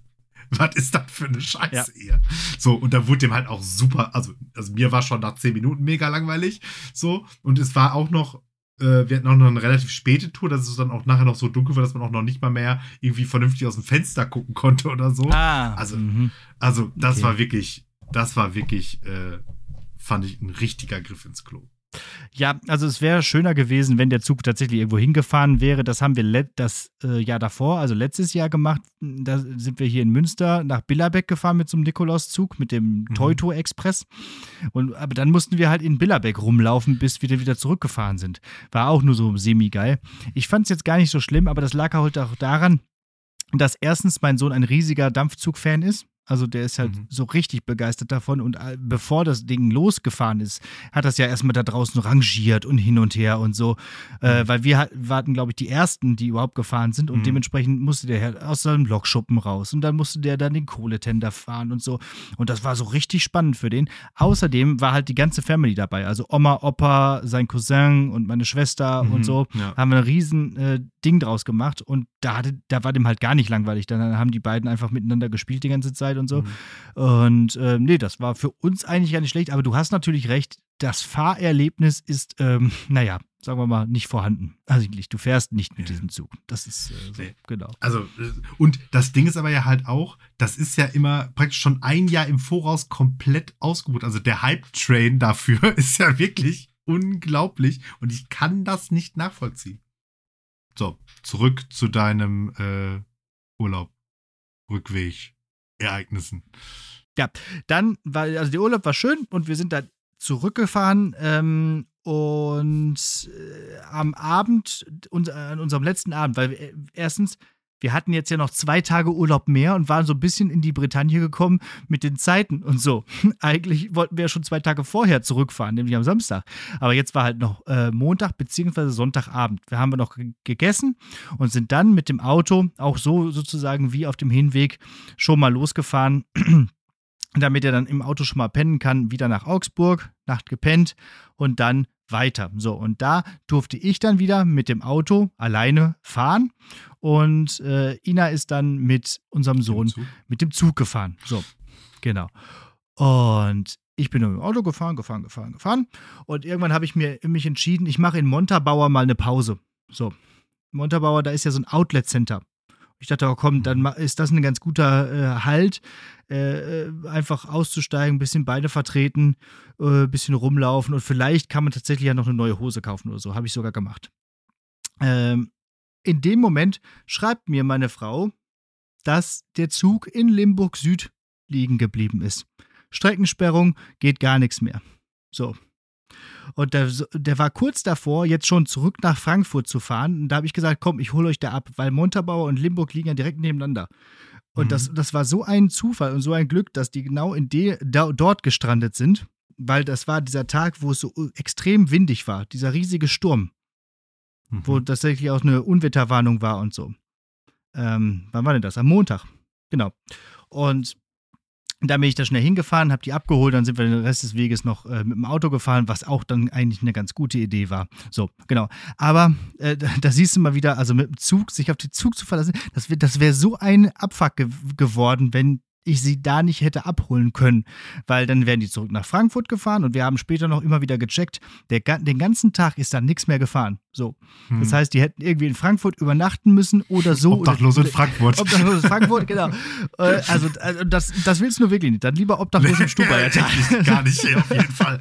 was ist das für eine Scheiße ja. hier? So, und da wurde dem halt auch super, also, also mir war schon nach zehn Minuten mega langweilig, so, und es war auch noch, äh, wir hatten auch noch eine relativ späte Tour, dass es dann auch nachher noch so dunkel war, dass man auch noch nicht mal mehr irgendwie vernünftig aus dem Fenster gucken konnte oder so. Ah. Also, mhm. also das okay. war wirklich, das war wirklich, äh, fand ich ein richtiger Griff ins Klo. Ja, also es wäre schöner gewesen, wenn der Zug tatsächlich irgendwo hingefahren wäre. Das haben wir let- das äh, Jahr davor, also letztes Jahr gemacht. Da sind wir hier in Münster nach Billerbeck gefahren mit so einem Nikolauszug, mit dem mhm. Teuto Express. Und, aber dann mussten wir halt in Billerbeck rumlaufen, bis wir wieder zurückgefahren sind. War auch nur so semi-geil. Ich fand es jetzt gar nicht so schlimm, aber das lag halt auch daran, dass erstens mein Sohn ein riesiger Dampfzug-Fan ist. Also der ist halt mhm. so richtig begeistert davon und äh, bevor das Ding losgefahren ist, hat das ja erstmal da draußen rangiert und hin und her und so, mhm. äh, weil wir warten, glaube ich, die Ersten, die überhaupt gefahren sind und mhm. dementsprechend musste der halt aus seinem Lokschuppen raus und dann musste der dann den Kohletender fahren und so und das war so richtig spannend für den. Außerdem war halt die ganze Family dabei, also Oma, Opa, sein Cousin und meine Schwester mhm. und so, ja. haben wir ein riesen äh, Ding draus gemacht und da, hatte, da war dem halt gar nicht langweilig, dann haben die beiden einfach miteinander gespielt die ganze Zeit und so. Mhm. Und ähm, nee, das war für uns eigentlich gar nicht schlecht, aber du hast natürlich recht, das Fahrerlebnis ist, ähm, naja, sagen wir mal, nicht vorhanden. Also eigentlich, du fährst nicht mit diesem Zug. Das ist äh, so, nee. genau. Also, und das Ding ist aber ja halt auch, das ist ja immer praktisch schon ein Jahr im Voraus komplett ausgebucht. Also der Hype-Train dafür ist ja wirklich unglaublich und ich kann das nicht nachvollziehen. So, zurück zu deinem äh, Urlaub, Rückweg. Ereignissen. Ja, dann war, also der Urlaub war schön und wir sind dann zurückgefahren ähm, und äh, am Abend, uns, an unserem letzten Abend, weil wir, erstens, wir hatten jetzt ja noch zwei Tage Urlaub mehr und waren so ein bisschen in die Bretagne gekommen mit den Zeiten und so. Eigentlich wollten wir ja schon zwei Tage vorher zurückfahren, nämlich am Samstag. Aber jetzt war halt noch äh, Montag bzw. Sonntagabend. Wir haben noch g- gegessen und sind dann mit dem Auto auch so sozusagen wie auf dem Hinweg schon mal losgefahren, damit er dann im Auto schon mal pennen kann, wieder nach Augsburg, Nacht gepennt und dann weiter. So, und da durfte ich dann wieder mit dem Auto alleine fahren und äh, Ina ist dann mit unserem Sohn mit dem Zug gefahren. So, genau. Und ich bin nur mit dem Auto gefahren, gefahren, gefahren, gefahren und irgendwann habe ich mir mich entschieden, ich mache in Montabaur mal eine Pause. So, Montabaur, da ist ja so ein Outlet-Center. Ich dachte, oh komm, dann ist das ein ganz guter äh, Halt, äh, einfach auszusteigen, ein bisschen Beine vertreten, ein äh, bisschen rumlaufen und vielleicht kann man tatsächlich ja noch eine neue Hose kaufen oder so. Habe ich sogar gemacht. Ähm, in dem Moment schreibt mir meine Frau, dass der Zug in Limburg Süd liegen geblieben ist. Streckensperrung, geht gar nichts mehr. So. Und der, der war kurz davor, jetzt schon zurück nach Frankfurt zu fahren. Und da habe ich gesagt, komm, ich hole euch da ab, weil Montabaur und Limburg liegen ja direkt nebeneinander. Und mhm. das, das war so ein Zufall und so ein Glück, dass die genau in de, da, dort gestrandet sind, weil das war dieser Tag, wo es so extrem windig war, dieser riesige Sturm, mhm. wo tatsächlich auch eine Unwetterwarnung war und so. Ähm, wann war denn das? Am Montag. Genau. Und da bin ich da schnell hingefahren, habe die abgeholt, dann sind wir den Rest des Weges noch äh, mit dem Auto gefahren, was auch dann eigentlich eine ganz gute Idee war. So, genau. Aber äh, da siehst du mal wieder, also mit dem Zug, sich auf den Zug zu verlassen, das, das wäre so ein Abfuck ge- geworden, wenn ich sie da nicht hätte abholen können, weil dann wären die zurück nach Frankfurt gefahren und wir haben später noch immer wieder gecheckt, der, den ganzen Tag ist da nichts mehr gefahren. So. Hm. Das heißt, die hätten irgendwie in Frankfurt übernachten müssen oder so. Obdachlos in Frankfurt. Obdachlos in Frankfurt, genau. Also, also das, das willst du nur wirklich nicht. Dann lieber obdachlos im Stubaier. Gar nicht, auf jeden Fall.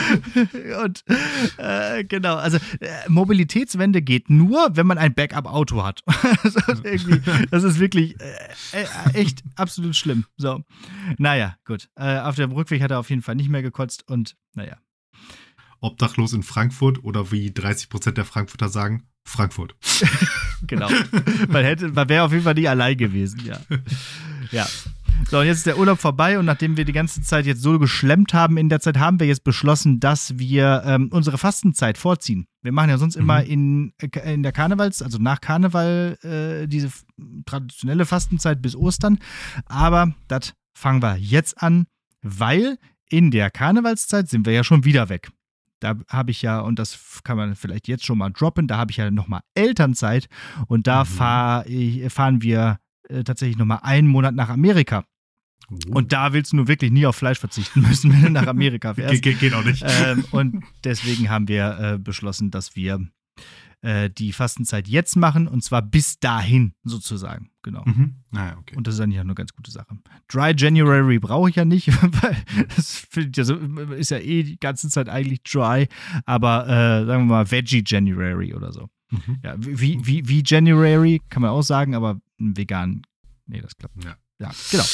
Und äh, genau, also äh, Mobilitätswende geht nur, wenn man ein Backup-Auto hat. das, ist irgendwie, das ist wirklich äh, echt absolut schlimm. So, naja, gut. Äh, auf dem Rückweg hat er auf jeden Fall nicht mehr gekotzt und naja. Obdachlos in Frankfurt oder wie dreißig Prozent der Frankfurter sagen, Frankfurt. Genau. Man, hätte, man wäre auf jeden Fall nicht allein gewesen, ja. Ja. So, und jetzt ist der Urlaub vorbei und nachdem wir die ganze Zeit jetzt so geschlemmt haben in der Zeit, haben wir jetzt beschlossen, dass wir ähm, unsere Fastenzeit vorziehen. Wir machen ja sonst mhm. immer in, in der Karnevals, also nach Karneval, äh, diese f- traditionelle Fastenzeit bis Ostern. Aber das fangen wir jetzt an, weil in der Karnevalszeit sind wir ja schon wieder weg. Da habe ich ja, und das kann man vielleicht jetzt schon mal droppen, da habe ich ja nochmal Elternzeit und da mhm. fahr ich, fahren wir äh, tatsächlich nochmal einen Monat nach Amerika. Oh. Und da willst du nur wirklich nie auf Fleisch verzichten müssen, wenn du nach Amerika fährst. Ge- geht auch nicht. Ähm, und deswegen haben wir äh, beschlossen, dass wir äh, die Fastenzeit jetzt machen und zwar bis dahin sozusagen. Genau. Mhm. Ah, okay. Und das ist eigentlich auch eine ganz gute Sache. Dry January brauche ich ja nicht, weil das ja so, ist ja eh die ganze Zeit eigentlich dry, aber äh, sagen wir mal Veggie January oder so. Mhm. Ja, wie, wie, wie January kann man auch sagen, aber vegan, nee, das klappt. Ja, ja genau.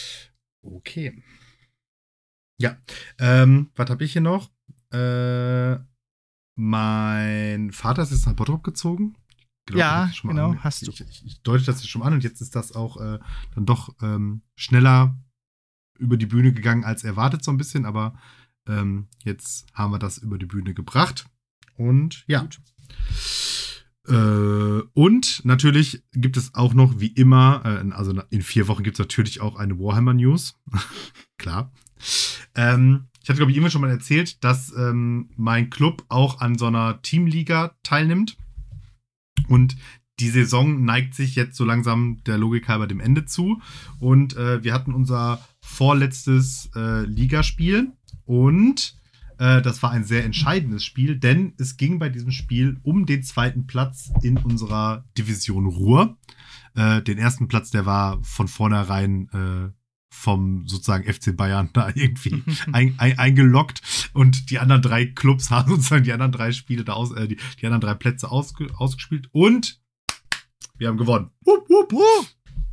Okay. Ja, ähm, was habe ich hier noch? Äh, mein Vater ist jetzt nach Bottrop gezogen. Glaub, ja, genau, an. hast du. Ich, ich, ich deute das jetzt schon an und jetzt ist das auch äh, dann doch ähm, schneller über die Bühne gegangen als erwartet so ein bisschen, aber ähm, jetzt haben wir das über die Bühne gebracht und ja. Gut. Äh, und natürlich gibt es auch noch, wie immer, äh, also in vier Wochen gibt es natürlich auch eine Warhammer News. Klar. Ähm, ich hatte, glaube ich, immer schon mal erzählt, dass ähm, mein Club auch an so einer Teamliga teilnimmt. Und die Saison neigt sich jetzt so langsam der Logik halber dem Ende zu. Und äh, wir hatten unser vorletztes äh, Ligaspiel. Und äh, das war ein sehr entscheidendes Spiel, denn es ging bei diesem Spiel um den zweiten Platz in unserer Division Ruhr. Äh, den ersten Platz, der war von vornherein äh, vom sozusagen F C Bayern da irgendwie ein, ein, eingeloggt und die anderen drei Clubs haben sozusagen die anderen drei Spiele da aus, äh, die, die anderen drei Plätze ausge, ausgespielt und wir haben gewonnen. Wupp, wupp, wupp.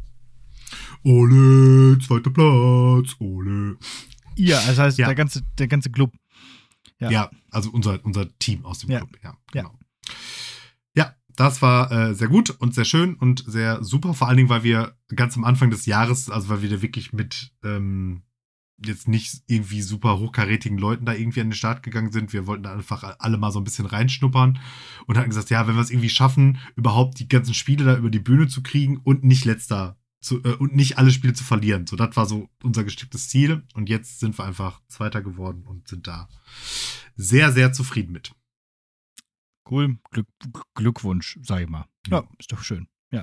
Ole, zweiter Platz, ole. Ja, das heißt ja. der ganze, der ganze Club. Ja, ja also unser, unser Team aus dem ja. Club, ja, genau. Ja, das war äh, sehr gut und sehr schön und sehr super, vor allen Dingen, weil wir ganz am Anfang des Jahres, also weil wir da wirklich mit ähm, jetzt nicht irgendwie super hochkarätigen Leuten da irgendwie an den Start gegangen sind. Wir wollten da einfach alle mal so ein bisschen reinschnuppern und hatten gesagt, ja, wenn wir es irgendwie schaffen, überhaupt die ganzen Spiele da über die Bühne zu kriegen und nicht letzter zu, äh, und nicht alle Spiele zu verlieren. So, das war so unser gestecktes Ziel und jetzt sind wir einfach Zweiter geworden und sind da sehr, sehr zufrieden mit. Cool, Glück, Glückwunsch, sag ich mal. Ja, ist doch schön, ja.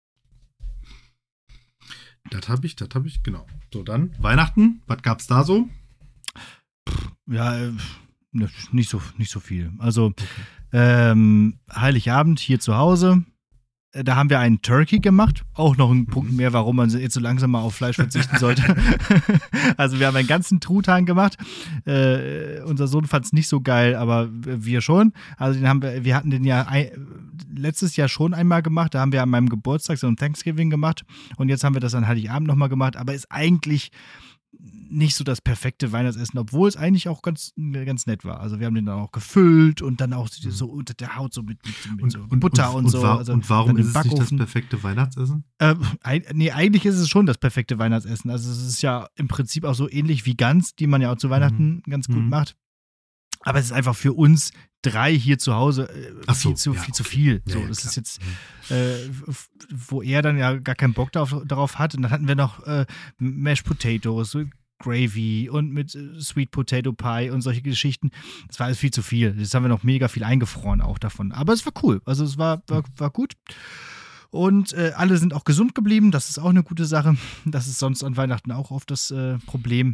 Das habe ich, das habe ich, genau. So, dann Weihnachten, was gab's da so? Ja, äh, nicht so, nicht so viel. Also, okay. ähm, Heiligabend hier zu Hause, da haben wir einen Turkey gemacht. Auch noch ein Punkt mehr, warum man jetzt so langsam mal auf Fleisch verzichten sollte. Also wir haben einen ganzen Truthahn gemacht. Äh, unser Sohn fand es nicht so geil, aber wir schon. Also den haben wir, wir hatten den ja ein, letztes Jahr schon einmal gemacht. Da haben wir an meinem Geburtstag so ein Thanksgiving gemacht. Und jetzt haben wir das an Heiligabend nochmal gemacht. Aber ist eigentlich nicht so das perfekte Weihnachtsessen, obwohl es eigentlich auch ganz, ganz nett war. Also wir haben den dann auch gefüllt und dann auch so unter der Haut so mit, mit, mit und, so und, Butter und, und, so. War, also und warum ist es Backofen. nicht das perfekte Weihnachtsessen? Äh, nee, eigentlich ist es schon das perfekte Weihnachtsessen. Also es ist ja im Prinzip auch so ähnlich wie Gans, die man ja auch zu Weihnachten mhm. ganz gut mhm. macht. Aber es ist einfach für uns drei hier zu Hause äh, Ach so, viel, zu, ja, viel okay. zu viel. Ja, so, ja, das klar. ist jetzt, äh, wo er dann ja gar keinen Bock darauf, darauf hat. Und dann hatten wir noch äh, Mashed Potatoes, so Gravy und mit äh, Sweet Potato Pie und solche Geschichten. Das war alles viel zu viel. Jetzt haben wir noch mega viel eingefroren auch davon. Aber es war cool. Also es war, war, war gut. Und äh, alle sind auch gesund geblieben. Das ist auch eine gute Sache. Das ist sonst an Weihnachten auch oft das äh, Problem.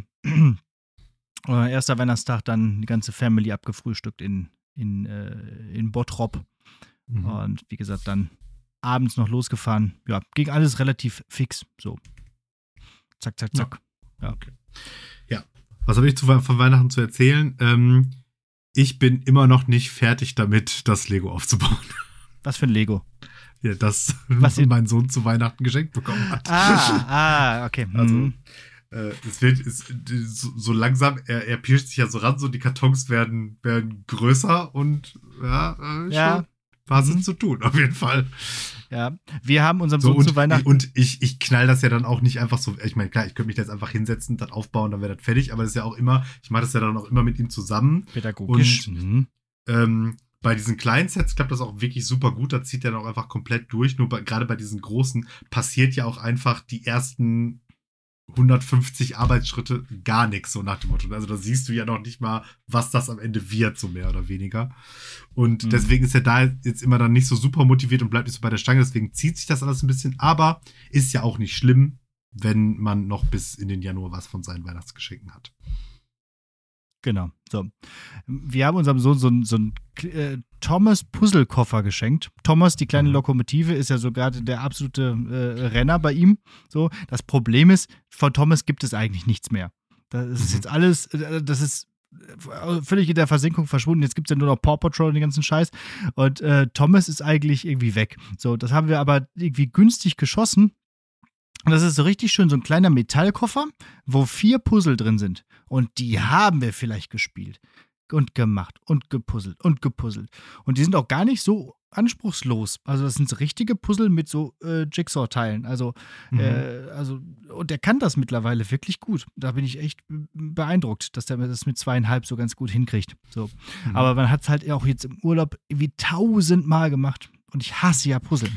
äh, erster Weihnachtstag dann die ganze Family abgefrühstückt in, in, äh, in Bottrop. Mhm. Und wie gesagt, dann abends noch losgefahren. Ja, ging alles relativ fix. So. Zack, zack, zack. Ja. Ja. Okay. Ja. Was habe ich zu, von Weihnachten zu erzählen? Ähm, ich bin immer noch nicht fertig damit, das Lego aufzubauen. Was für ein Lego? Ja, das Was mein Sohn zu Weihnachten geschenkt bekommen hat. Ah, ah okay. Also, mhm. äh, es wird es, so, so langsam, er, er pirscht sich ja so ran, so die Kartons werden, werden größer und ja, äh, ja. schon was mhm. ist zu tun, auf jeden Fall. Ja, wir haben unserem So, Sohn und, zu Weihnachten. Und ich, ich knall das ja dann auch nicht einfach so. Ich meine, klar, ich könnte mich da jetzt einfach hinsetzen, das aufbauen, dann wäre das fertig. Aber das ist ja auch immer, ich mache das ja dann auch immer mit ihm zusammen. Pädagogisch. Und mhm. ähm, bei diesen kleinen Sets klappt das auch wirklich super gut. Da zieht er dann auch einfach komplett durch. Nur bei, gerade bei diesen großen passiert ja auch einfach die ersten hundertfünfzig Arbeitsschritte gar nichts, so nach dem Motto. Also da siehst du ja noch nicht mal, was das am Ende wird, so mehr oder weniger. Und mhm. deswegen ist er da jetzt immer dann nicht so super motiviert und bleibt nicht so bei der Stange. Deswegen zieht sich das alles ein bisschen. Aber ist ja auch nicht schlimm, wenn man noch bis in den Januar was von seinen Weihnachtsgeschenken hat. Genau, so. Wir haben unserem Sohn so einen so äh, Thomas-Puzzle-Koffer geschenkt. Thomas, die kleine Lokomotive, ist ja sogar der absolute äh, Renner bei ihm. So, das Problem ist, von Thomas gibt es eigentlich nichts mehr. Das ist mhm. jetzt alles, äh, das ist völlig in der Versenkung verschwunden. Jetzt gibt es ja nur noch Paw Patrol und den ganzen Scheiß. Und äh, Thomas ist eigentlich irgendwie weg. So, das haben wir aber irgendwie günstig geschossen. Und das ist so richtig schön, so ein kleiner Metallkoffer, wo vier Puzzle drin sind. Und die haben wir vielleicht gespielt und gemacht und gepuzzelt und gepuzzelt. Und die sind auch gar nicht so anspruchslos. Also das sind so richtige Puzzle mit so äh, Jigsaw-Teilen. Also, mhm. äh, also, und der kann das mittlerweile wirklich gut. Da bin ich echt beeindruckt, dass der das mit zweieinhalb so ganz gut hinkriegt. So. Mhm. Aber man hat es halt auch jetzt im Urlaub wie tausendmal gemacht. Und ich hasse ja Puzzeln.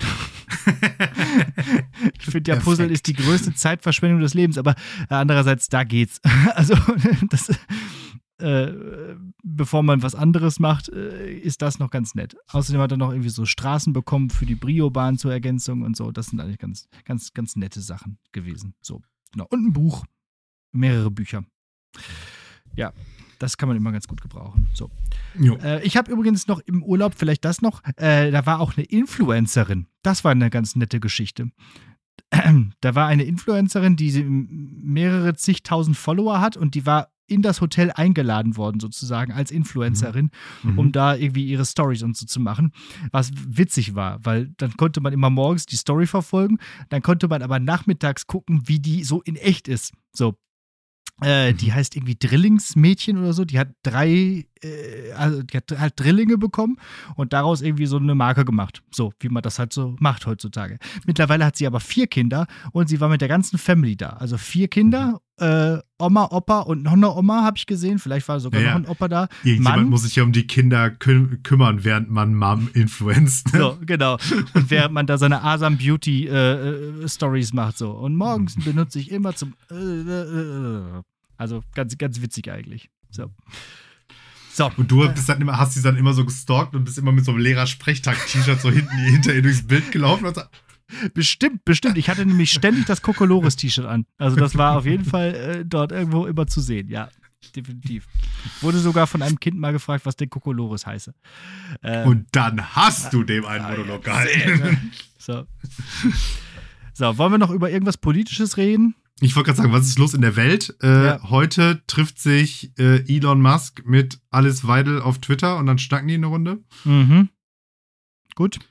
Ich finde ja, Puzzle ist die größte Zeitverschwendung des Lebens, aber andererseits, da geht's. Also, das, äh, bevor man was anderes macht, äh, ist das noch ganz nett. Außerdem hat er noch irgendwie so Straßen bekommen für die Brio-Bahn zur Ergänzung und so. Das sind eigentlich ganz, ganz, ganz nette Sachen gewesen. So, genau. Und ein Buch. Mehrere Bücher. Ja. Das kann man immer ganz gut gebrauchen. So. Äh, ich habe übrigens noch im Urlaub, vielleicht das noch, äh, da war auch eine Influencerin. Das war eine ganz nette Geschichte. Da war eine Influencerin, die mehrere zigtausend Follower hat und die war in das Hotel eingeladen worden, sozusagen, als Influencerin, mhm. um da irgendwie ihre Storys und so zu machen. Was witzig war, weil dann konnte man immer morgens die Story verfolgen, dann konnte man aber nachmittags gucken, wie die so in echt ist. So. Äh, die heißt irgendwie Drillingsmädchen oder so. Die hat drei, äh, also die hat halt Drillinge bekommen und daraus irgendwie so eine Marke gemacht. So, wie man das halt so macht heutzutage. Mittlerweile hat sie aber vier Kinder und sie war mit der ganzen Family da. Also vier Kinder, äh, Oma, Opa und noch eine Oma habe ich gesehen. Vielleicht war sogar ja, noch ein Opa da. Irgendjemand Mann, muss sich ja um die Kinder kü- kümmern, während man Mom influenzt. So, genau. Und während man da seine Asam Beauty äh, äh, Stories macht so. Und morgens benutze ich immer zum äh, äh, äh. Also ganz, ganz witzig eigentlich. So. So. Und du bist dann immer, hast sie dann immer so gestalkt und bist immer mit so einem Lehrer-Sprechtag-T-Shirt so hinten hinter ihr durchs Bild gelaufen. Und so. Bestimmt, bestimmt. Ich hatte nämlich ständig das Kokolores-T-Shirt an. Also das war auf jeden Fall äh, dort irgendwo immer zu sehen. Ja, definitiv. Wurde sogar von einem Kind mal gefragt, was denn Kokolores heiße. Ähm, und dann hast du dem einen Monolog gehalten. So. So, wollen wir noch über irgendwas Politisches reden? Ich wollte gerade sagen, was ist los in der Welt? Äh, ja. Heute trifft sich äh, Elon Musk mit Alice Weidel auf Twitter und dann schnacken die eine Runde. Mhm. Gut.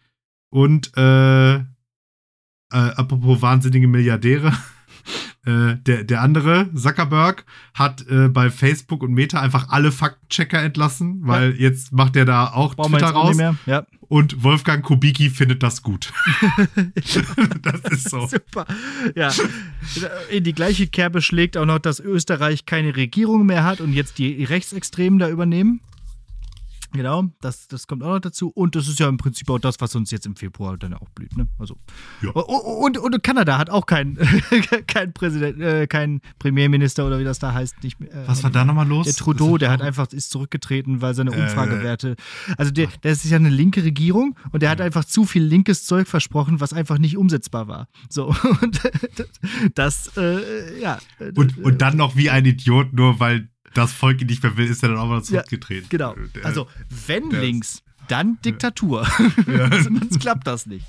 Und äh, äh, apropos wahnsinnige Milliardäre, äh, der, der andere, Zuckerberg, hat äh, bei Facebook und Meta einfach alle Faktenchecker entlassen, weil ja. jetzt macht er da auch Brauchen Twitter raus. Mehr. Ja. Und Wolfgang Kubicki findet das gut. Das ist so. Super. Ja. In die gleiche Kerbe schlägt auch noch, dass Österreich keine Regierung mehr hat und jetzt die Rechtsextremen da übernehmen. Genau, das, das kommt auch noch dazu. Und das ist ja im Prinzip auch das, was uns jetzt im Februar dann auch blüht. Ne? Also, ja. und, und, und Kanada hat auch keinen kein Präsident, äh, kein Premierminister oder wie das da heißt. Nicht, äh, was war da nochmal los? Der Trudeau, der hat einfach ist zurückgetreten, weil seine Umfragewerte. Äh, also, der, das ist ja eine linke Regierung und der hat einfach zu viel linkes Zeug versprochen, was einfach nicht umsetzbar war. So, und das, äh, ja. Und, und dann noch wie ein Idiot, nur weil das Volk ihn nicht mehr will, ist er dann auch mal zurückgetreten. Ja, genau. Der, also, wenn der, links, dann Diktatur. Ja. Sonst klappt das nicht.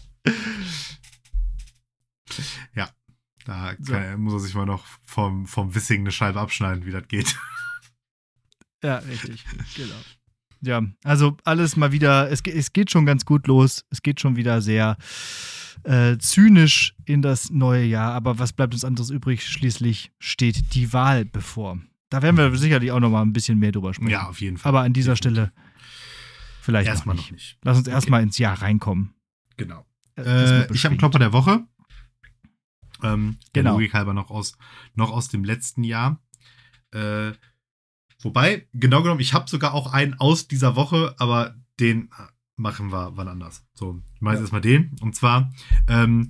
Ja, da so. kann, muss er sich mal noch vom, vom Wissing eine Scheibe abschneiden, wie das geht. Ja, richtig. Genau. Ja, also alles mal wieder, es, es geht schon ganz gut los. Es geht schon wieder sehr äh, zynisch in das neue Jahr. Aber was bleibt uns anderes übrig? Schließlich steht die Wahl bevor. Da werden wir sicherlich auch noch mal ein bisschen mehr drüber sprechen. Ja, auf jeden Fall. Aber an dieser Stelle vielleicht erstmal noch, nicht. noch nicht. Lass uns okay. erstmal ins Jahr reinkommen. Genau. Äh, ich habe einen Klopper der Woche. Ähm, der genau. Logik halber noch aus, noch aus dem letzten Jahr. Äh, wobei, genau genommen, ich habe sogar auch einen aus dieser Woche, aber den machen wir wann anders. So, ich mache jetzt ja. erstmal den. Und zwar ähm,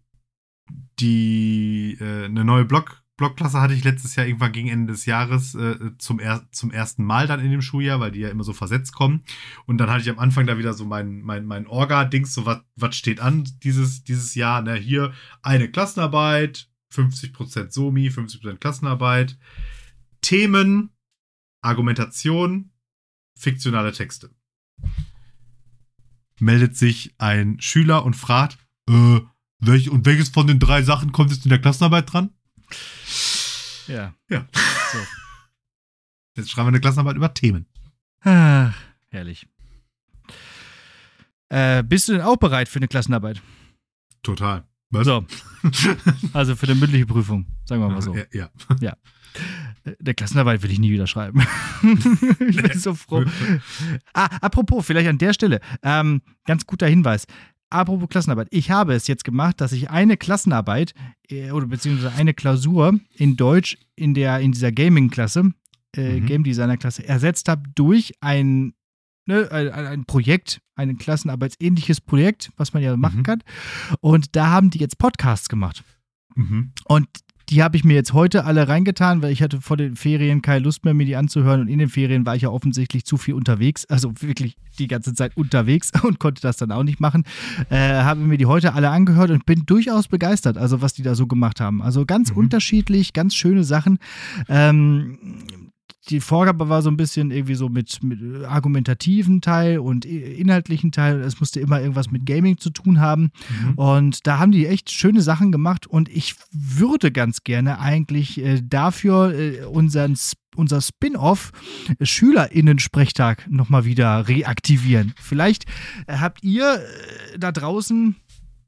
die äh, eine neue Blog Blockklasse hatte ich letztes Jahr irgendwann gegen Ende des Jahres äh, zum, er- zum ersten Mal dann in dem Schuljahr, weil die ja immer so versetzt kommen. Und dann hatte ich am Anfang da wieder so mein, mein, mein Orga-Dings, so was steht an dieses, dieses Jahr. Ne? Hier eine Klassenarbeit, fünfzig Prozent Somi, fünfzig Prozent Klassenarbeit, Themen, Argumentation, fiktionale Texte. Meldet sich ein Schüler und fragt, äh, welch, und welches von den drei Sachen kommt jetzt in der Klassenarbeit dran? Ja. Ja. So. Jetzt schreiben wir eine Klassenarbeit über Themen. Ah, herrlich. Äh, bist du denn auch bereit für eine Klassenarbeit? Total. Was? So. Also für eine mündliche Prüfung, sagen wir mal so. Ja. Ja. ja. Der Klassenarbeit will ich nie wieder schreiben. Ich bin so froh. Ah, apropos, vielleicht an der Stelle, ähm, ganz guter Hinweis. Apropos Klassenarbeit. Ich habe es jetzt gemacht, dass ich eine Klassenarbeit äh, oder beziehungsweise eine Klausur in Deutsch in der in dieser Gaming-Klasse, äh, mhm. Game Designer-Klasse ersetzt habe durch ein, ne, ein, ein Projekt, ein klassenarbeitsähnliches Projekt, was man ja machen mhm. kann. Und da haben die jetzt Podcasts gemacht. Mhm. Und die habe ich mir jetzt heute alle reingetan, weil ich hatte vor den Ferien keine Lust mehr, mir die anzuhören. Und in den Ferien war ich ja offensichtlich zu viel unterwegs, also wirklich die ganze Zeit unterwegs und konnte das dann auch nicht machen. Äh, habe mir die heute alle angehört und bin durchaus begeistert, also was die da so gemacht haben. Also ganz mhm. unterschiedlich, ganz schöne Sachen. Ähm, Die Vorgabe war so ein bisschen irgendwie so mit, mit argumentativen Teil und inhaltlichen Teil. Es musste immer irgendwas mit Gaming zu tun haben. Mhm. Und da haben die echt schöne Sachen gemacht. Und ich würde ganz gerne eigentlich äh, dafür äh, unseren, unser Spin-off SchülerInnen-Sprechtag nochmal wieder reaktivieren. Vielleicht äh, habt ihr äh, da draußen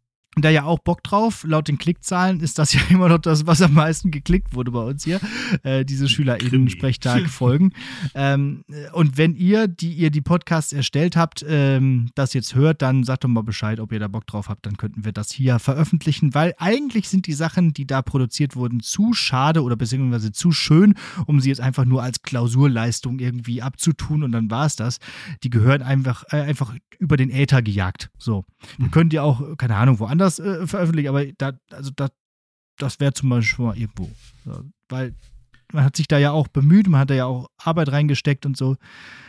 da ja auch Bock drauf. Laut den Klickzahlen ist das ja immer noch das, was am meisten geklickt wurde bei uns hier. Äh, diese SchülerInnen-Sprechtag-Folgen. ähm, und wenn ihr, die ihr die Podcasts erstellt habt, ähm, das jetzt hört, dann sagt doch mal Bescheid, ob ihr da Bock drauf habt. Dann könnten wir das hier veröffentlichen, weil eigentlich sind die Sachen, die da produziert wurden, zu schade oder beziehungsweise zu schön, um sie jetzt einfach nur als Klausurleistung irgendwie abzutun und dann war es das. Die gehören einfach, äh, einfach über den Äther gejagt. So. Wir mhm. können die auch, keine Ahnung, woanders Äh, veröffentlicht, aber da, also da, das wäre zum Beispiel mal irgendwo. So, weil man hat sich da ja auch bemüht, man hat da ja auch Arbeit reingesteckt und so.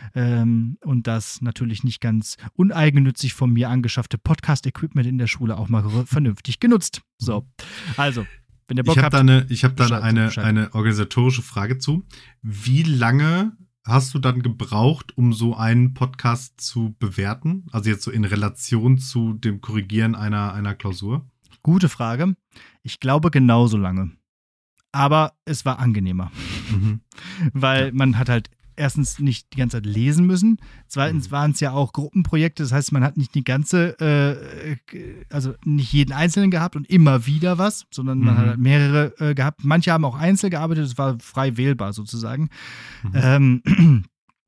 Ähm, und das natürlich nicht ganz uneigennützig von mir angeschaffte Podcast-Equipment in der Schule auch mal vernünftig genutzt. So, also, wenn ihr Bock ich hab habt. Da eine, ich habe da eine, eine organisatorische Frage zu. Wie lange hast du dann gebraucht, um so einen Podcast zu bewerten? Also jetzt so in Relation zu dem Korrigieren einer, einer Klausur? Gute Frage. Ich glaube genauso lange. Aber es war angenehmer. Mhm. Weil ja. man hat halt erstens nicht die ganze Zeit lesen müssen. Zweitens waren es ja auch Gruppenprojekte. Das heißt, man hat nicht die ganze, äh, also nicht jeden Einzelnen gehabt und immer wieder was, sondern man Mhm. hat halt mehrere äh, gehabt. Manche haben auch einzeln gearbeitet. Das war frei wählbar sozusagen. Mhm. Ähm,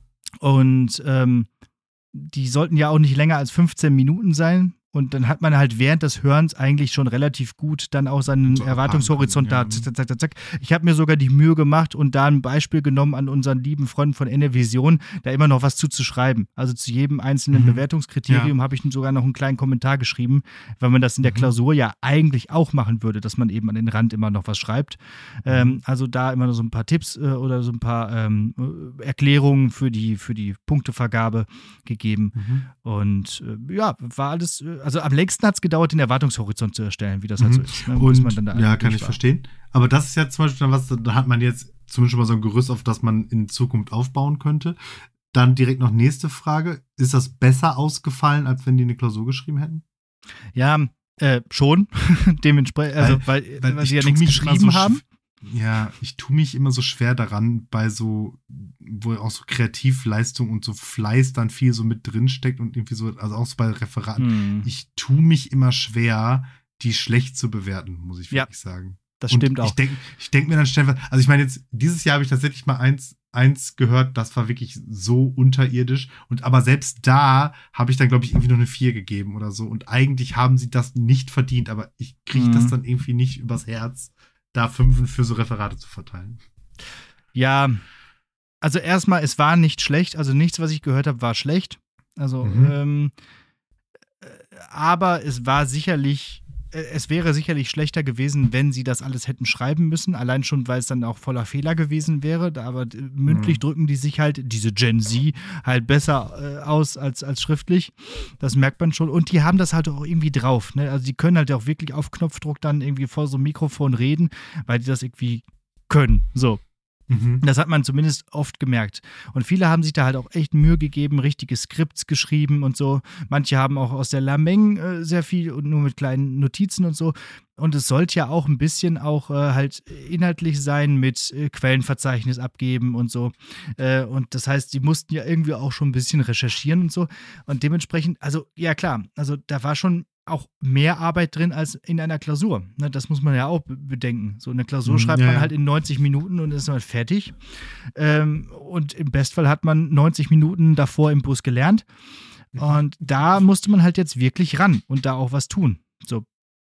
und ähm, die sollten ja auch nicht länger als fünfzehn Minuten sein. Und dann hat man halt während des Hörens eigentlich schon relativ gut dann auch seinen So Erwartungshorizont abhaken da. können, ja. Zack, zack, zack, zack. Ich habe mir sogar die Mühe gemacht und da ein Beispiel genommen an unseren lieben Freunden von Enervision, da immer noch was zuzuschreiben. Also zu jedem einzelnen Mhm. Bewertungskriterium habe ich sogar noch einen kleinen Kommentar geschrieben, weil man das in der Mhm. Klausur ja eigentlich auch machen würde, dass man eben an den Rand immer noch was schreibt. Ähm, also da immer noch so ein paar Tipps äh, oder so ein paar ähm, äh, Erklärungen für die, für die Punktevergabe gegeben. Mhm. Und äh, ja, war alles, äh, also am längsten hat es gedauert, den Erwartungshorizont zu erstellen, wie das halt so Mhm. ist. Ne? Bis Und man dann da ja, durch kann ich war. verstehen. Aber das ist ja zum Beispiel dann was, da hat man jetzt zumindest schon mal so ein Gerüst, auf das man in Zukunft aufbauen könnte. Dann direkt noch nächste Frage. Ist das besser ausgefallen, als wenn die eine Klausur geschrieben hätten? Ja, äh, schon. Dementsprechend, also weil, weil, ich sie ja tu nichts mich immer geschrieben so haben. schw- Ja, ich tue mich immer so schwer daran, bei so, wo auch so Kreativleistung und so Fleiß dann viel so mit drin steckt und irgendwie so, also auch so bei Referaten. Hm, Ich tue mich immer schwer, die schlecht zu bewerten, muss ich Ja, wirklich sagen. das Und stimmt auch. Ich denke ich denk mir dann stellenweise, also ich meine jetzt, dieses Jahr habe ich tatsächlich mal eins, eins gehört, das war wirklich so unterirdisch. Und aber selbst da habe ich dann, glaube ich, irgendwie noch eine vier gegeben oder so. Und eigentlich haben sie das nicht verdient, aber ich kriege Mhm. das dann irgendwie nicht übers Herz, da Fünfen für so Referate zu verteilen. Ja, also erstmal, es war nicht schlecht. Also nichts, was ich gehört habe, war schlecht. Also, Mhm. ähm, äh, aber es war sicherlich, äh, es wäre sicherlich schlechter gewesen, wenn sie das alles hätten schreiben müssen. Allein schon, weil es dann auch voller Fehler gewesen wäre. Da Aber äh, mündlich Mhm. drücken die sich halt, diese Gen Z, halt besser äh, aus als, als schriftlich. Das merkt man schon. Und die haben das halt auch irgendwie drauf. Ne? Also die können halt auch wirklich auf Knopfdruck dann irgendwie vor so einem Mikrofon reden, weil die das irgendwie können. So. Mhm. Das hat man zumindest oft gemerkt. Und viele haben sich da halt auch echt Mühe gegeben, richtige Skripts geschrieben und so. Manche haben auch aus der Lameng äh, sehr viel und nur mit kleinen Notizen und so. Und es sollte ja auch ein bisschen auch äh, halt inhaltlich sein mit äh, Quellenverzeichnis abgeben und so. Äh, und das heißt, die mussten ja irgendwie auch schon ein bisschen recherchieren und so. Und dementsprechend, also ja klar, also da war schon auch mehr Arbeit drin als in einer Klausur. Ne, das muss man ja auch be- bedenken. So eine Klausur Mhm, schreibt ja, man ja. halt in neunzig Minuten und ist halt fertig. Ähm, und im Bestfall hat man neunzig Minuten davor im Bus gelernt. Und da musste man halt jetzt wirklich ran und da auch was tun. So.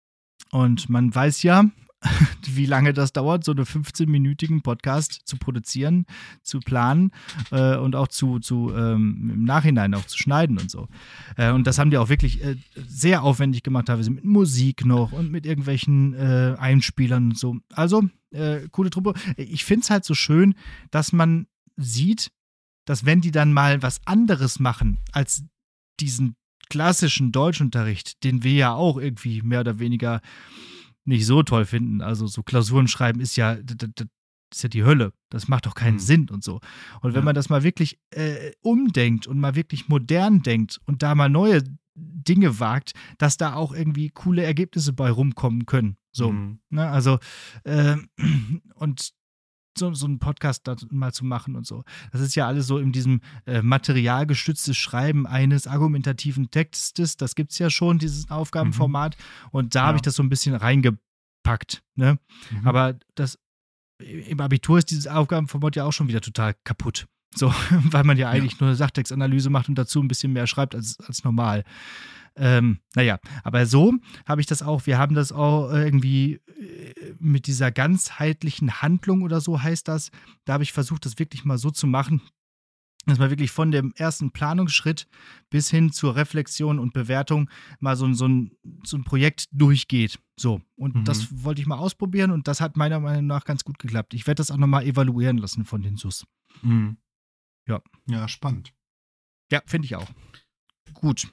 Und man weiß ja, wie lange das dauert, so einen fünfzehn-minütigen Podcast zu produzieren, zu planen äh, und auch zu, zu ähm, im Nachhinein auch zu schneiden und so. Äh, und das haben die auch wirklich äh, sehr aufwendig gemacht, teilweise mit Musik noch und mit irgendwelchen äh, Einspielern und so. Also, äh, coole Truppe. Ich finde es halt so schön, dass man sieht, dass wenn die dann mal was anderes machen als diesen klassischen Deutschunterricht, den wir ja auch irgendwie mehr oder weniger nicht so toll finden. Also so Klausuren schreiben ist ja, d- d- d- ist ja die Hölle. Das macht doch keinen Mhm. Sinn und so. Und wenn Ja. man das mal wirklich äh, umdenkt und mal wirklich modern denkt und da mal neue Dinge wagt, dass da auch irgendwie coole Ergebnisse bei rumkommen können. So, Mhm. ne? Also, ähm, und so, so einen Podcast da mal zu machen und so. Das ist ja alles so in diesem äh, materialgestütztes Schreiben eines argumentativen Textes. Das gibt es ja schon, dieses Aufgabenformat. Und da Ja. habe ich das so ein bisschen reingepackt. Ne? Mhm. Aber das, im Abitur ist dieses Aufgabenformat ja auch schon wieder total kaputt. So, weil man ja eigentlich nur eine Sachtextanalyse macht und dazu ein bisschen mehr schreibt als, als normal. Ähm, naja, aber so habe ich das auch, wir haben das auch irgendwie äh, mit dieser ganzheitlichen Handlung oder so heißt das, da habe ich versucht, das wirklich mal so zu machen, dass man wirklich von dem ersten Planungsschritt bis hin zur Reflexion und Bewertung mal so, ein- so, ein, so ein Projekt durchgeht. So, und Mhm. das wollte ich mal ausprobieren und das hat meiner Meinung nach ganz gut geklappt. Ich werde das auch nochmal evaluieren lassen von den S U S. Mhm. Ja. Ja, spannend. Ja, finde ich auch. Gut.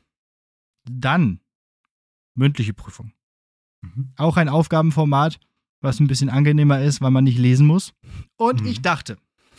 Dann mündliche Prüfung. Mhm. Auch ein Aufgabenformat, was ein bisschen angenehmer ist, weil man nicht lesen muss. Und Mhm. ich dachte,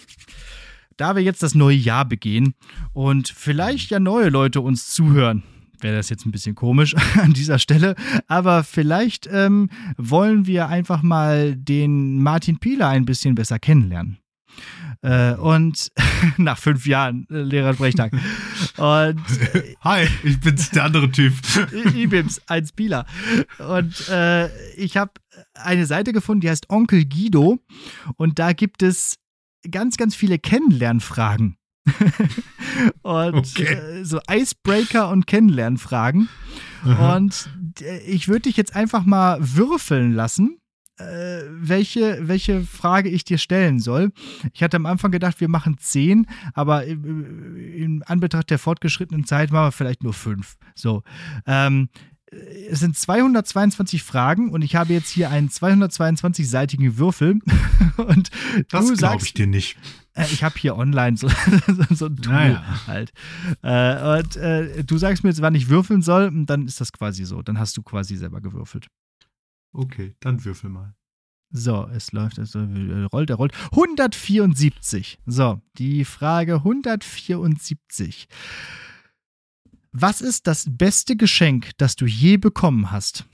da wir jetzt das neue Jahr begehen und vielleicht ja neue Leute uns zuhören, wäre das jetzt ein bisschen komisch an dieser Stelle, aber vielleicht ähm, wollen wir einfach mal den Martin Pieler ein bisschen besser kennenlernen. Äh, und nach fünf Jahren äh, Lehrersprechtag. Und hi, ich bin's, der andere Typ. ich, ich bin's, ein Spieler. Und äh, ich habe eine Seite gefunden, die heißt Onkel Guido. Und da gibt es ganz, ganz viele Kennenlernfragen. und Okay. äh, so Icebreaker und Kennenlernfragen. Aha. Und äh, ich würde dich jetzt einfach mal würfeln lassen, äh, welche, welche Frage ich dir stellen soll. Ich hatte am Anfang gedacht, wir machen zehn, aber in, in Anbetracht der fortgeschrittenen Zeit machen wir vielleicht nur fünf. So. Ähm, es sind zweihundertzweiundzwanzig Fragen und ich habe jetzt hier einen zweihundertzweiundzwanzig-seitigen Würfel. Und Das du glaube sagst, ich dir nicht. äh, ich habe hier online so, so ein Tool Naja. halt. Äh, und äh, du sagst mir jetzt, wann ich würfeln soll, und dann ist das quasi so. Dann hast du quasi selber gewürfelt. Okay, dann würfel mal. So, es läuft, es rollt, er rollt. hundertvierundsiebzig. So, die Frage hundertvierundsiebzig. Was ist das beste Geschenk, das du je bekommen hast?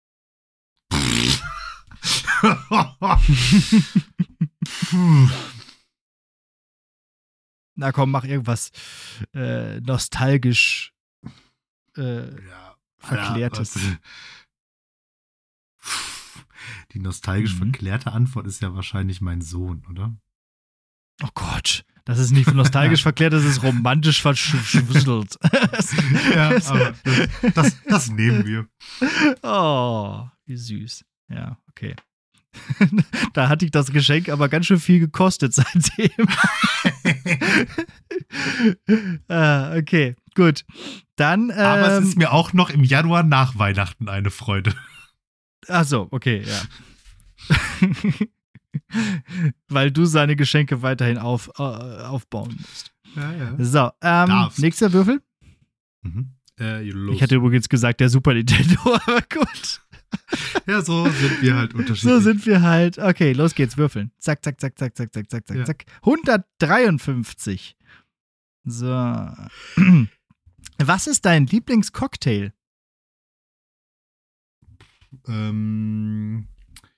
Puh. Na komm, mach irgendwas äh, nostalgisch äh, Ja, Verklärtes. Ja, was- Die nostalgisch Mhm. verklärte Antwort ist ja wahrscheinlich mein Sohn, oder? Oh Gott, das ist nicht nostalgisch verklärt, das ist romantisch verschwuselt. Ja, aber das, das, das nehmen wir. Oh, wie süß. Ja, okay. Da hatte ich das Geschenk aber ganz schön viel gekostet seitdem. ah, okay, gut. Dann. Ähm, Aber es ist mir auch noch im Januar nach Weihnachten eine Freude. Ach so, okay, ja. Weil du seine Geschenke weiterhin auf, äh, aufbauen musst. Ja, ja. So, ähm, Darfst. nächster Würfel. Mhm. Äh, los. Ich hatte übrigens gesagt, der Super Nintendo, aber gut. ja, so sind wir halt unterschiedlich. So sind wir halt. Okay, los geht's, würfeln. Zack, zack, zack, zack, zack, zack, zack, zack, Ja. zack. hundertdreiundfünfzig. So. Was ist dein Lieblingscocktail? ähm,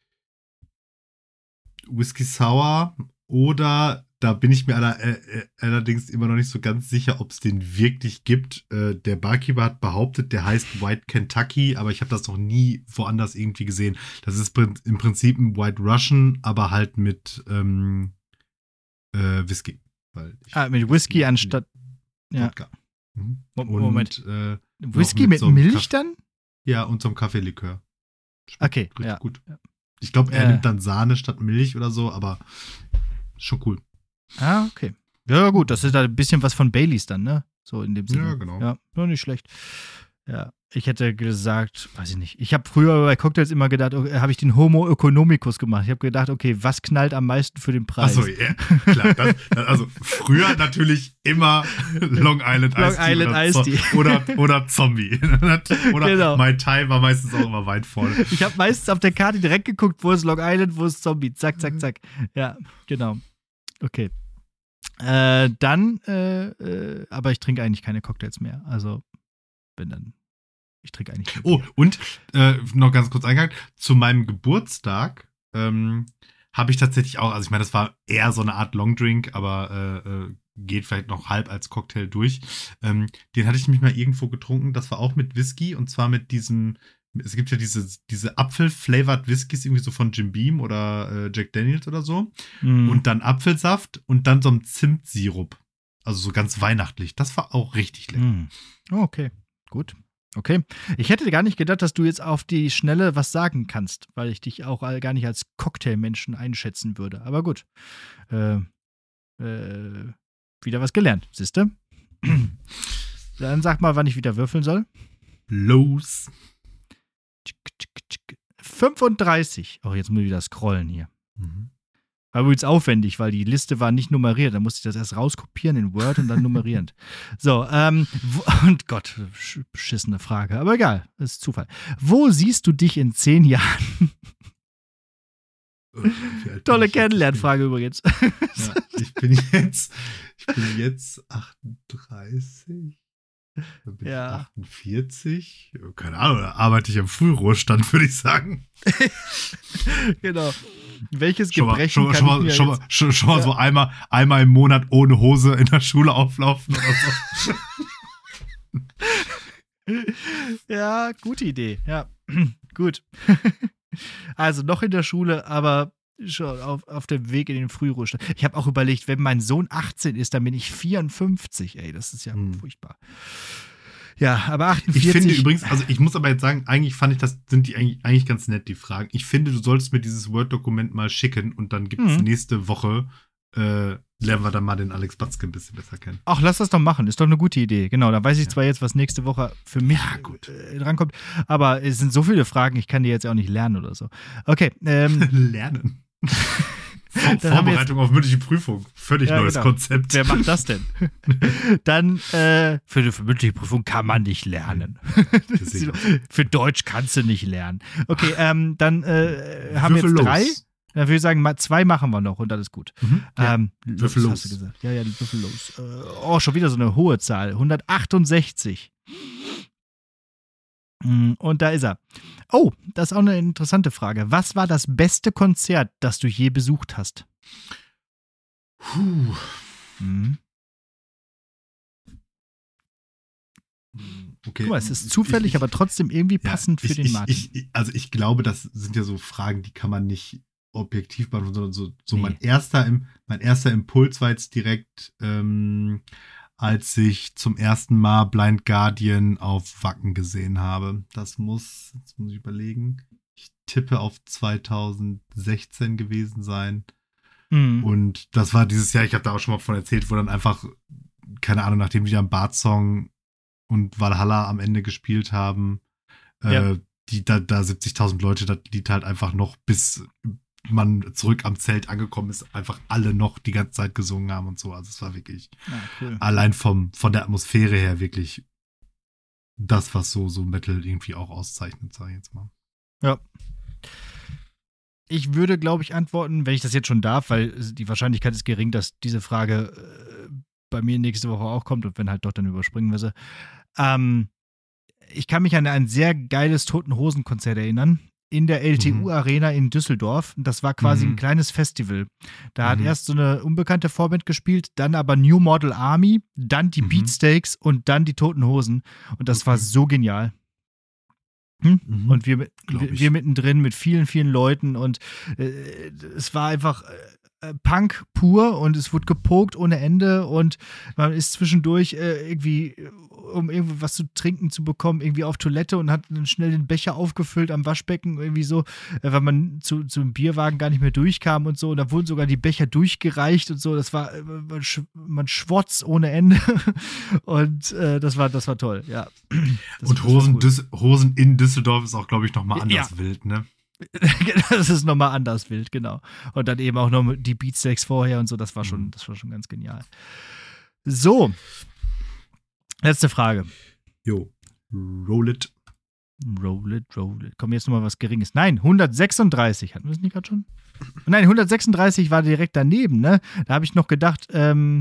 Whisky Sour oder da bin ich mir aller, äh, äh, allerdings immer noch nicht so ganz sicher, ob es den wirklich gibt. Äh, der Barkeeper hat behauptet, der heißt White Kentucky, aber ich habe das noch nie woanders irgendwie gesehen. Das ist prin- im Prinzip ein White Russian, aber halt mit ähm, äh, Whisky. Weil ich Ah, mit Whisky anstatt. Ja. Wodka. Mhm. Mo- Und, Moment. Äh, Whisky mit mit so einem Milch Kaff- dann? ja, und so einem Kaffeelikör. Schmeckt Okay, richtig ja. gut. Ich glaube, er Äh. nimmt dann Sahne statt Milch oder so, aber schon cool. Ah, okay. Ja, gut, das ist da ein bisschen was von Baileys dann, ne? So in dem Sinne. Ja, genau. Ja, nur nicht schlecht. Ja, ich hätte gesagt, weiß ich nicht. Ich habe früher bei Cocktails immer gedacht, okay, habe ich den Homo economicus gemacht. Ich habe gedacht, okay, was knallt am meisten für den Preis? Achso, ja, klar. Das, das, also früher natürlich immer Long Island Long Ice Tea Island oder, Iced Zo- Tea. oder, oder Zombie. oder Genau. Mai Tai war meistens auch immer weit vorne. Ich habe meistens auf der Karte direkt geguckt, wo ist Long Island, wo ist Zombie. Zack, zack, zack. Ja, genau. Okay. Äh, dann, äh, äh, aber ich trinke eigentlich keine Cocktails mehr. Also, wenn dann. Ich trinke eigentlich. kein Oh, Bier. und äh, noch ganz kurz eingegangen, zu meinem Geburtstag ähm, habe ich tatsächlich auch, also ich meine, das war eher so eine Art Longdrink, aber äh, äh, geht vielleicht noch halb als Cocktail durch. Ähm, den hatte ich nämlich mal irgendwo getrunken, das war auch mit Whisky und zwar mit diesem, es gibt ja diese, diese Apfel-flavored Whiskys, irgendwie so von Jim Beam oder äh, Jack Daniels oder so. Mhm. Und dann Apfelsaft und dann so ein Zimtsirup. Also so ganz weihnachtlich. Das war auch richtig lecker. Mhm. Oh, okay, gut. Okay. Ich hätte gar nicht gedacht, dass du jetzt auf die Schnelle was sagen kannst, weil ich dich auch all- gar nicht als Cocktailmenschen einschätzen würde. Aber gut. Äh, äh, wieder was gelernt, siehste? Dann sag mal, wann ich wieder würfeln soll. Los. fünfunddreißig. Oh, jetzt muss ich wieder scrollen hier. Mhm. War übrigens aufwendig, weil die Liste war nicht nummeriert. Da musste ich das erst rauskopieren in Word und dann nummerierend. So, ähm, wo, und Gott, sch- beschissene Frage. Aber egal, das ist Zufall. Wo siehst du dich in zehn Jahren? Wie alt bin Tolle ich jetzt? Kennenlernfrage übrigens. Ja, ich bin jetzt, ich bin jetzt achtunddreißig. Dann bin Ja. ich achtundvierzig. Keine Ahnung, da arbeite ich am Frühruhestand, würde ich sagen. Genau. Welches Schon mal, Gebrechen schon, kann schon ich mal, mir schon mal, jetzt- schon, schon mal Ja. so einmal, einmal im Monat ohne Hose in der Schule auflaufen oder so. Ja, gute Idee. Ja, gut. Also noch in der Schule, aber schon auf, auf dem Weg in den Frühruhestand. Ich habe auch überlegt, wenn mein Sohn achtzehn ist, dann bin ich vierundfünfzig. Ey, das ist ja Hm. furchtbar. Ja, aber achtundvierzig. Ich finde übrigens, also ich muss aber jetzt sagen, eigentlich fand ich, das sind die eigentlich, eigentlich ganz nett, die Fragen. Ich finde, du solltest mir dieses Word-Dokument mal schicken und dann gibt es Mhm. nächste Woche, äh, lernen wir dann mal den Alex Batzke ein bisschen besser kennen. Ach, lass das doch machen. Ist doch eine gute Idee. Genau, da weiß ich Ja. zwar jetzt, was nächste Woche für mich Ja, gut. äh, drankommt, aber es sind so viele Fragen, ich kann die jetzt auch nicht lernen oder so. Okay, ähm, Lernen. Vor Dann haben wir Vorbereitung auf mündliche Prüfung. Völlig Ja, neues genau. Konzept. wer macht das denn? Dann, äh, für die für mündliche Prüfung kann man nicht lernen. Deswegen. Für Deutsch kannst du nicht lernen. Okay, ähm, dann äh, haben wir Würfel jetzt los. drei. Dann würde ich sagen, mal zwei machen wir noch und das ist gut. Mhm. Ja. Ähm, Würfel los, los. hast du gesagt. Ja, ja, Würfel los. Äh, oh, schon wieder so eine hohe Zahl. hundertachtundsechzig. Mm, Und da ist er. Oh, das ist auch eine interessante Frage. Was war das beste Konzert, das du je besucht hast? Puh. Mhm. Okay. Guck mal, es ist zufällig, Ich- ich- aber trotzdem irgendwie ja, passend für ich, den ich, Martin. Ich, ich, also ich glaube, das sind ja so Fragen, die kann man nicht objektiv beantworten, sondern so, so Nee. mein erster, Im- mein erster Impuls war jetzt direkt, ähm, als ich zum ersten Mal Blind Guardian auf Wacken gesehen habe. Das muss, jetzt muss ich überlegen, ich tippe auf zweitausendsechzehn gewesen sein. Mhm. Und das war dieses Jahr, ich habe da auch schon mal von erzählt, wo dann einfach, keine Ahnung, nachdem die dann Bart-Song und Valhalla am Ende gespielt haben, Ja. äh, die, da, da siebzigtausend Leute, das Lied halt einfach noch, bis man zurück am Zelt angekommen ist, einfach alle noch die ganze Zeit gesungen haben und so. Also es war wirklich Ah, cool. allein vom, von der Atmosphäre her wirklich das, was so, so Metal irgendwie auch auszeichnet, sag ich jetzt mal. Ja. Ich würde, glaube ich, antworten, wenn ich das jetzt schon darf, weil die Wahrscheinlichkeit ist gering, dass diese Frage äh, bei mir nächste Woche auch kommt und wenn halt doch, dann überspringen wir sie. Ähm, ich kann mich an ein sehr geiles Toten-Hosen-Konzert erinnern. In der L T U-Arena in Düsseldorf. Das war quasi Mhm. ein kleines Festival. Da hat Mhm. erst so eine unbekannte Vorband gespielt, dann aber New Model Army, dann die Mhm. Beatsteaks und dann die Toten Hosen. Und das war Okay. so genial. Hm? Mhm. Und wir, mit- Glaub wir, ich. wir mittendrin mit vielen, vielen Leuten und äh, es war einfach äh, Punk pur und es wurde gepokt ohne Ende und man ist zwischendurch äh, irgendwie, äh, um irgendwie was zu trinken zu bekommen, irgendwie auf Toilette und hat dann schnell den Becher aufgefüllt am Waschbecken, irgendwie so, äh, weil man zu, zum Bierwagen gar nicht mehr durchkam und so. Und da wurden sogar die Becher durchgereicht und so. Das war, äh, man, sch man schwotz ohne Ende und äh, das war, das war toll, ja. Das- Und das war Hosen, cool. Düs Hosen in Düsseldorf ist auch, glaube ich, nochmal anders Ja. wild, ne? Das ist nochmal anders wild, genau. Und dann eben auch noch die Beatsteaks vorher und so, das war schon, Mhm. das war schon ganz genial. So. Letzte Frage. Jo. Roll it. Roll it, roll it. Komm, jetzt nochmal was Geringes. Nein, hundertsechsunddreißig. Hatten wir es nicht gerade schon? Nein, hundertsechsunddreißig war direkt daneben, ne? Da habe ich noch gedacht, ähm.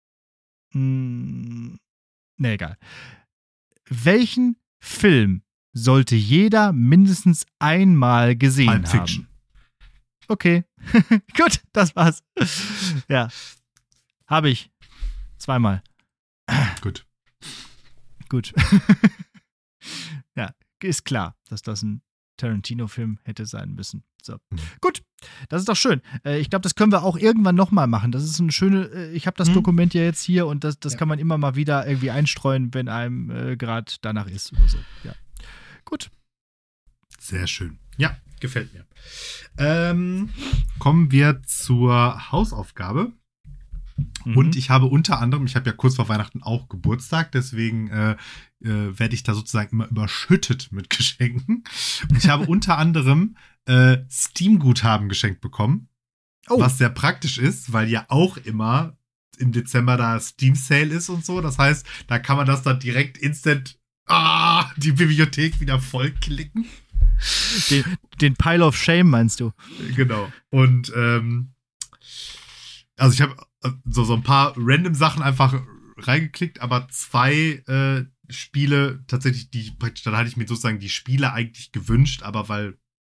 Mh, ne, egal. Welchen Film sollte jeder mindestens einmal gesehen Pulp haben? Fiction. Okay. Gut, das war's. Ja. Habe ich. Zweimal. Gut. Gut. Ja, ist klar, dass das ein Tarantino-Film hätte sein müssen. So. Mhm. Gut, das ist doch schön. Äh, ich glaube, das können wir auch irgendwann nochmal machen. Das ist eine schöne, äh, ich habe das Mhm. Dokument ja jetzt hier und das, das Ja. kann man immer mal wieder irgendwie einstreuen, wenn einem äh, gerade danach ist oder so. Ja. Gut. Sehr schön. Ja, gefällt mir. Ähm, kommen wir zur Hausaufgabe. Mhm. Und ich habe unter anderem, ich habe ja kurz vor Weihnachten auch Geburtstag, deswegen äh, äh, werde ich da sozusagen immer überschüttet mit Geschenken. Und ich habe unter anderem äh, Steam-Guthaben geschenkt bekommen, Oh. was sehr praktisch ist, weil ja auch immer im Dezember da Steam-Sale ist und so. Das heißt, da kann man das dann direkt instant ah, die Bibliothek wieder vollklicken. Den, den Pile of Shame meinst du? Genau. Und ähm, also ich habe so, so ein paar random Sachen einfach reingeklickt, aber zwei äh, Spiele tatsächlich, die praktisch, dann hatte ich mir sozusagen die Spiele eigentlich gewünscht, aber weil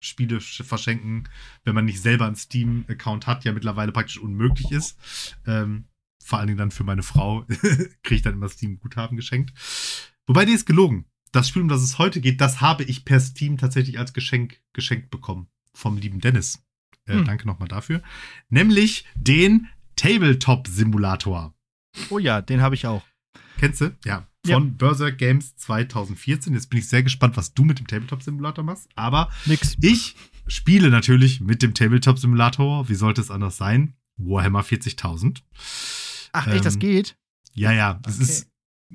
Spiele verschenken, wenn man nicht selber einen Steam-Account hat, ja mittlerweile praktisch unmöglich ist. Ähm, vor allen Dingen dann für meine Frau kriege ich dann immer Steam-Guthaben geschenkt. Wobei, die ist gelogen. Das Spiel, um das es heute geht, das habe ich per Steam tatsächlich als Geschenk geschenkt bekommen. Vom lieben Dennis. Äh, hm. Danke nochmal dafür. Nämlich den Tabletop-Simulator. Oh ja, den habe ich auch. Kennst du? Ja. Von ja. Berserk Games zwanzig vierzehn. Jetzt bin ich sehr gespannt, was du mit dem Tabletop-Simulator machst. Aber Nix. Ich spiele natürlich mit dem Tabletop-Simulator. Wie sollte es anders sein? Warhammer vierzigtausend. Ach, echt, ähm, das geht? Ja, ja. Es okay. ist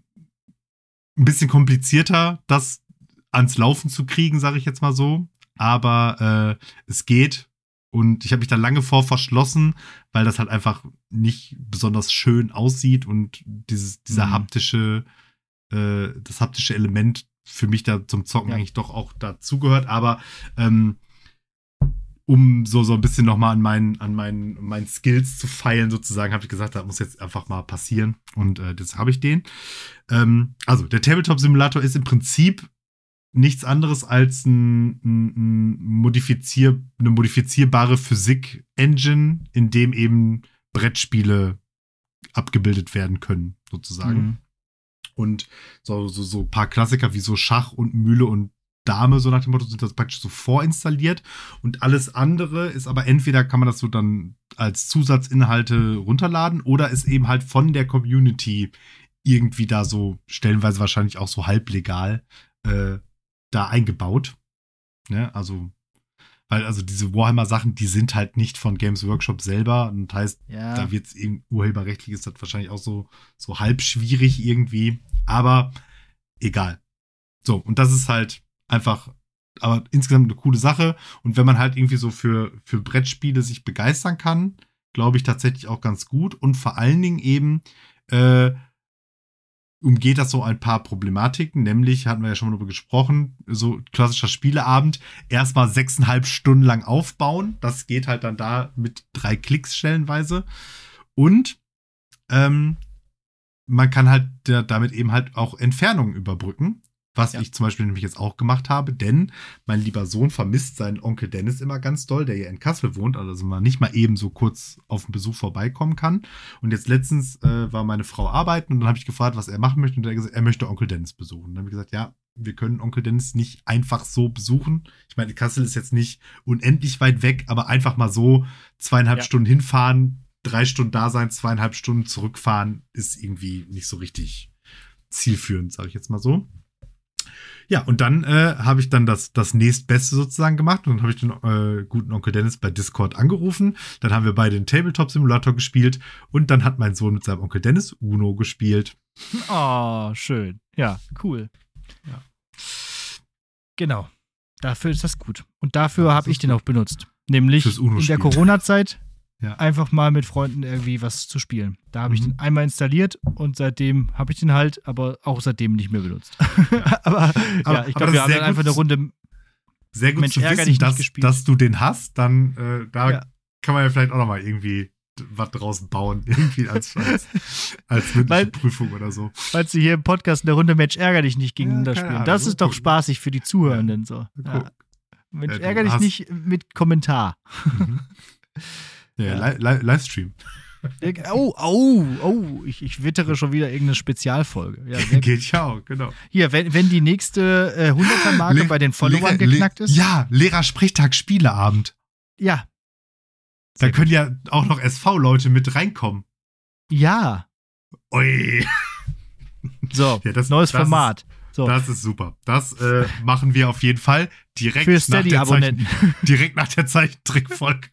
ein bisschen komplizierter, das ans Laufen zu kriegen, sage ich jetzt mal so. Aber äh, es geht. Und ich habe mich da lange vor verschlossen, weil das halt einfach nicht besonders schön aussieht und dieses, dieser mhm. haptische, äh, das haptische Element für mich da zum Zocken ja. eigentlich doch auch dazugehört. Aber ähm, um so, so ein bisschen nochmal an meinen, an meinen, meinen Skills zu feilen, sozusagen, habe ich gesagt, das muss jetzt einfach mal passieren. Und äh, jetzt habe ich den. Ähm, also, der Tabletop-Simulator ist im Prinzip nichts anderes als ein, ein, ein modifizier, eine modifizierbare Physik-Engine, in dem eben Brettspiele abgebildet werden können, sozusagen. Mhm. Und so, so, so ein paar Klassiker wie so Schach und Mühle und Dame, so nach dem Motto, sind das praktisch so vorinstalliert. Und alles andere ist aber entweder kann man das so dann als Zusatzinhalte runterladen oder ist eben halt von der Community irgendwie da so stellenweise wahrscheinlich auch so halblegal äh, da eingebaut. Ne? Also, weil also diese Warhammer-Sachen, die sind halt nicht von Games Workshop selber. Und das heißt, ja. da wird es eben urheberrechtlich, ist das wahrscheinlich auch so, so halb schwierig irgendwie. Aber egal. So, und das ist halt einfach, aber insgesamt eine coole Sache. Und wenn man halt irgendwie so für, für Brettspiele sich begeistern kann, glaube ich tatsächlich auch ganz gut. Und vor allen Dingen eben äh, umgeht das so ein paar Problematiken, nämlich, hatten wir ja schon mal darüber gesprochen, so klassischer Spieleabend, erstmal sechseinhalb Stunden lang aufbauen, das geht halt dann da mit drei Klicks stellenweise und ähm, man kann halt der, damit eben halt auch Entfernungen überbrücken, was ja. ich zum Beispiel nämlich jetzt auch gemacht habe, denn mein lieber Sohn vermisst seinen Onkel Dennis immer ganz doll, der ja in Kassel wohnt, also man nicht mal eben so kurz auf den Besuch vorbeikommen kann. Und jetzt letztens äh, war meine Frau arbeiten und dann habe ich gefragt, was er machen möchte und er hat gesagt, er möchte Onkel Dennis besuchen. Und dann habe ich gesagt, ja, wir können Onkel Dennis nicht einfach so besuchen. Ich meine, Kassel ist jetzt nicht unendlich weit weg, aber einfach mal so zweieinhalb ja. Stunden hinfahren, drei Stunden da sein, zweieinhalb Stunden zurückfahren, ist irgendwie nicht so richtig zielführend, sage ich jetzt mal so. Ja, und dann äh, habe ich dann das, das nächstbeste sozusagen gemacht und dann habe ich den äh, guten Onkel Dennis bei Discord angerufen. Dann haben wir beide den Tabletop-Simulator gespielt und dann hat mein Sohn mit seinem Onkel Dennis Uno gespielt. Oh, schön. Ja, cool. Ja. Genau. Dafür ist das gut. Und dafür ja, habe ich den auch benutzt. Nämlich in der Corona-Zeit ja. einfach mal mit Freunden irgendwie was zu spielen. Da habe mhm. ich den einmal installiert und seitdem habe ich den halt, aber auch seitdem nicht mehr benutzt. Ja. aber, aber ja, ich glaube, wir haben dann einfach eine Runde sehr gut Mensch, zu wissen, dass, dass du den hast. Dann äh, da ja. kann man ja vielleicht auch noch mal irgendwie was draußen bauen. Irgendwie als, als, als mündliche Weil, Prüfung oder so. Falls du hier im Podcast eine Runde Mensch, ärger dich nicht gegeneinander ja, spielen. Ahnung, das ist doch gucken. Spaßig für die Zuhörenden. So. Ja. Mensch, ja, ärger dich hast... nicht mit Kommentar. Mhm. Ja, ja. Li- li- Livestream. Oh, oh, oh, ich, ich wittere schon wieder irgendeine Spezialfolge. Ja, geht ja auch, genau. Hier, wenn, wenn die nächste äh, hunderter-Marke Le- bei den Followern Le- geknackt ist. Ja, Lehrersprechtag, Spieleabend. Ja. Da können ja auch noch S V-Leute mit reinkommen. Ja. Ui. So, ja, das, neues das Format. Ist, so. Das ist super. Das äh, machen wir auf jeden Fall direkt Für nach der Steady-Abonnenten. Zeichen, direkt nach der Zeichentrickfolge.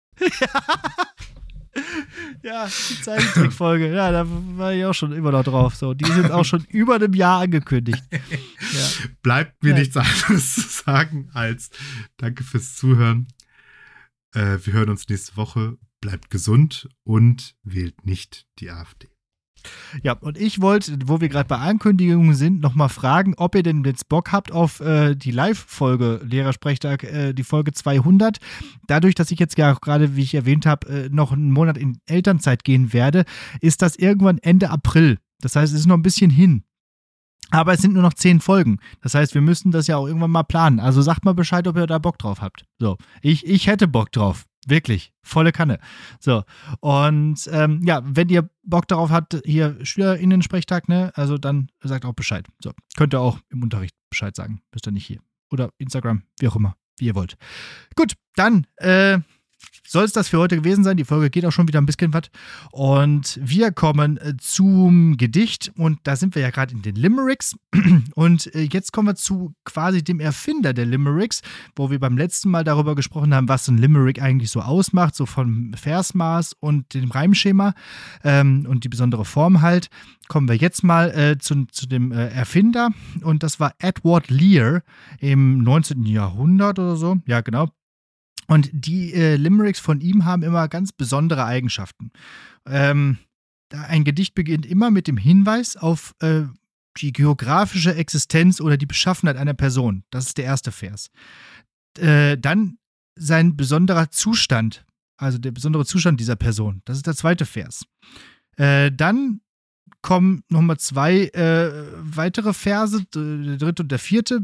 Ja, die Zeichentrickfolge. Ja, da war ich auch schon immer noch drauf. So, die sind auch schon über einem Jahr angekündigt. Ja. Bleibt mir ja. nichts anderes zu sagen als danke fürs Zuhören. Äh, wir hören uns nächste Woche. Bleibt gesund und wählt nicht die AfD. Ja, und ich wollte, wo wir gerade bei Ankündigungen sind, nochmal fragen, ob ihr denn jetzt Bock habt auf äh, die Live-Folge Lehrersprechtag, äh, die Folge zweihundert. Dadurch, dass ich jetzt ja auch gerade, wie ich erwähnt habe, äh, noch einen Monat in Elternzeit gehen werde, ist das irgendwann Ende April. Das heißt, es ist noch ein bisschen hin. Aber es sind nur noch zehn Folgen. Das heißt, wir müssen das ja auch irgendwann mal planen. Also sagt mal Bescheid, ob ihr da Bock drauf habt. So, ich, ich hätte Bock drauf. Wirklich. Volle Kanne. So. Und ähm, ja, wenn ihr Bock darauf habt, hier SchülerInnen-Sprechtag, ne, also dann sagt auch Bescheid. So. Könnt ihr auch im Unterricht Bescheid sagen. Müsst ihr nicht hier. Oder Instagram, wie auch immer, wie ihr wollt. Gut, dann, äh, soll es das für heute gewesen sein. Die Folge geht auch schon wieder ein bisschen was. Und wir kommen äh, zum Gedicht. Und da sind wir ja gerade in den Limericks. Und äh, jetzt kommen wir zu quasi dem Erfinder der Limericks, wo wir beim letzten Mal darüber gesprochen haben, was so ein Limerick eigentlich so ausmacht, so vom Versmaß und dem Reimschema ähm, und die besondere Form halt. Kommen wir jetzt mal äh, zu, zu dem äh, Erfinder. Und das war Edward Lear im neunzehnten Jahrhundert oder so. Ja, genau. Und die äh, Limericks von ihm haben immer ganz besondere Eigenschaften. Ähm, ein Gedicht beginnt immer mit dem Hinweis auf äh, die geografische Existenz oder die Beschaffenheit einer Person. Das ist der erste Vers. Äh, dann sein besonderer Zustand, also der besondere Zustand dieser Person. Das ist der zweite Vers. Äh, dann kommen nochmal zwei äh, weitere Verse, der dritte und der vierte.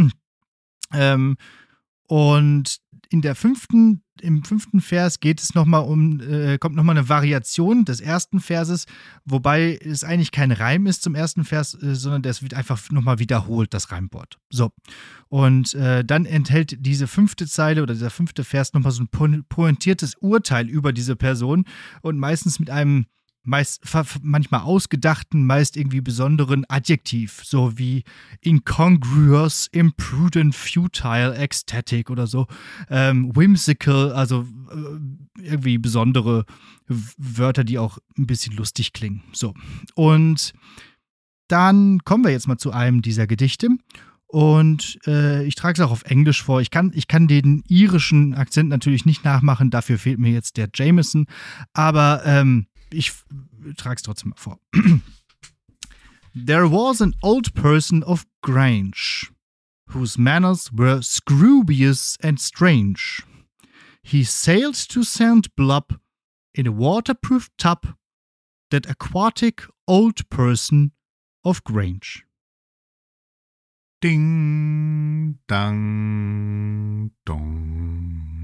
ähm, und in der fünften, im fünften Vers geht es nochmal um, äh, kommt nochmal eine Variation des ersten Verses, wobei es eigentlich kein Reim ist zum ersten Vers, äh, sondern das wird einfach nochmal wiederholt, das Reimwort. So. Und äh, dann enthält diese fünfte Zeile oder dieser fünfte Vers nochmal so ein po- pointiertes Urteil über diese Person und meistens mit einem meist manchmal ausgedachten, meist irgendwie besonderen Adjektiv, so wie incongruous, imprudent, futile, ecstatic oder so, ähm, whimsical, also äh, irgendwie besondere Wörter, die auch ein bisschen lustig klingen. So. Und dann kommen wir jetzt mal zu einem dieser Gedichte. Und äh, ich trage es auch auf Englisch vor. Ich kann, ich kann den irischen Akzent natürlich nicht nachmachen, dafür fehlt mir jetzt der Jameson. Aber ähm, ich trage es trotzdem mal vor. There was an old person of Grange, whose manners were scroobious and strange. He sailed to Saint Blub in a waterproof tub, that aquatic old person of Grange. Ding, dang, dong.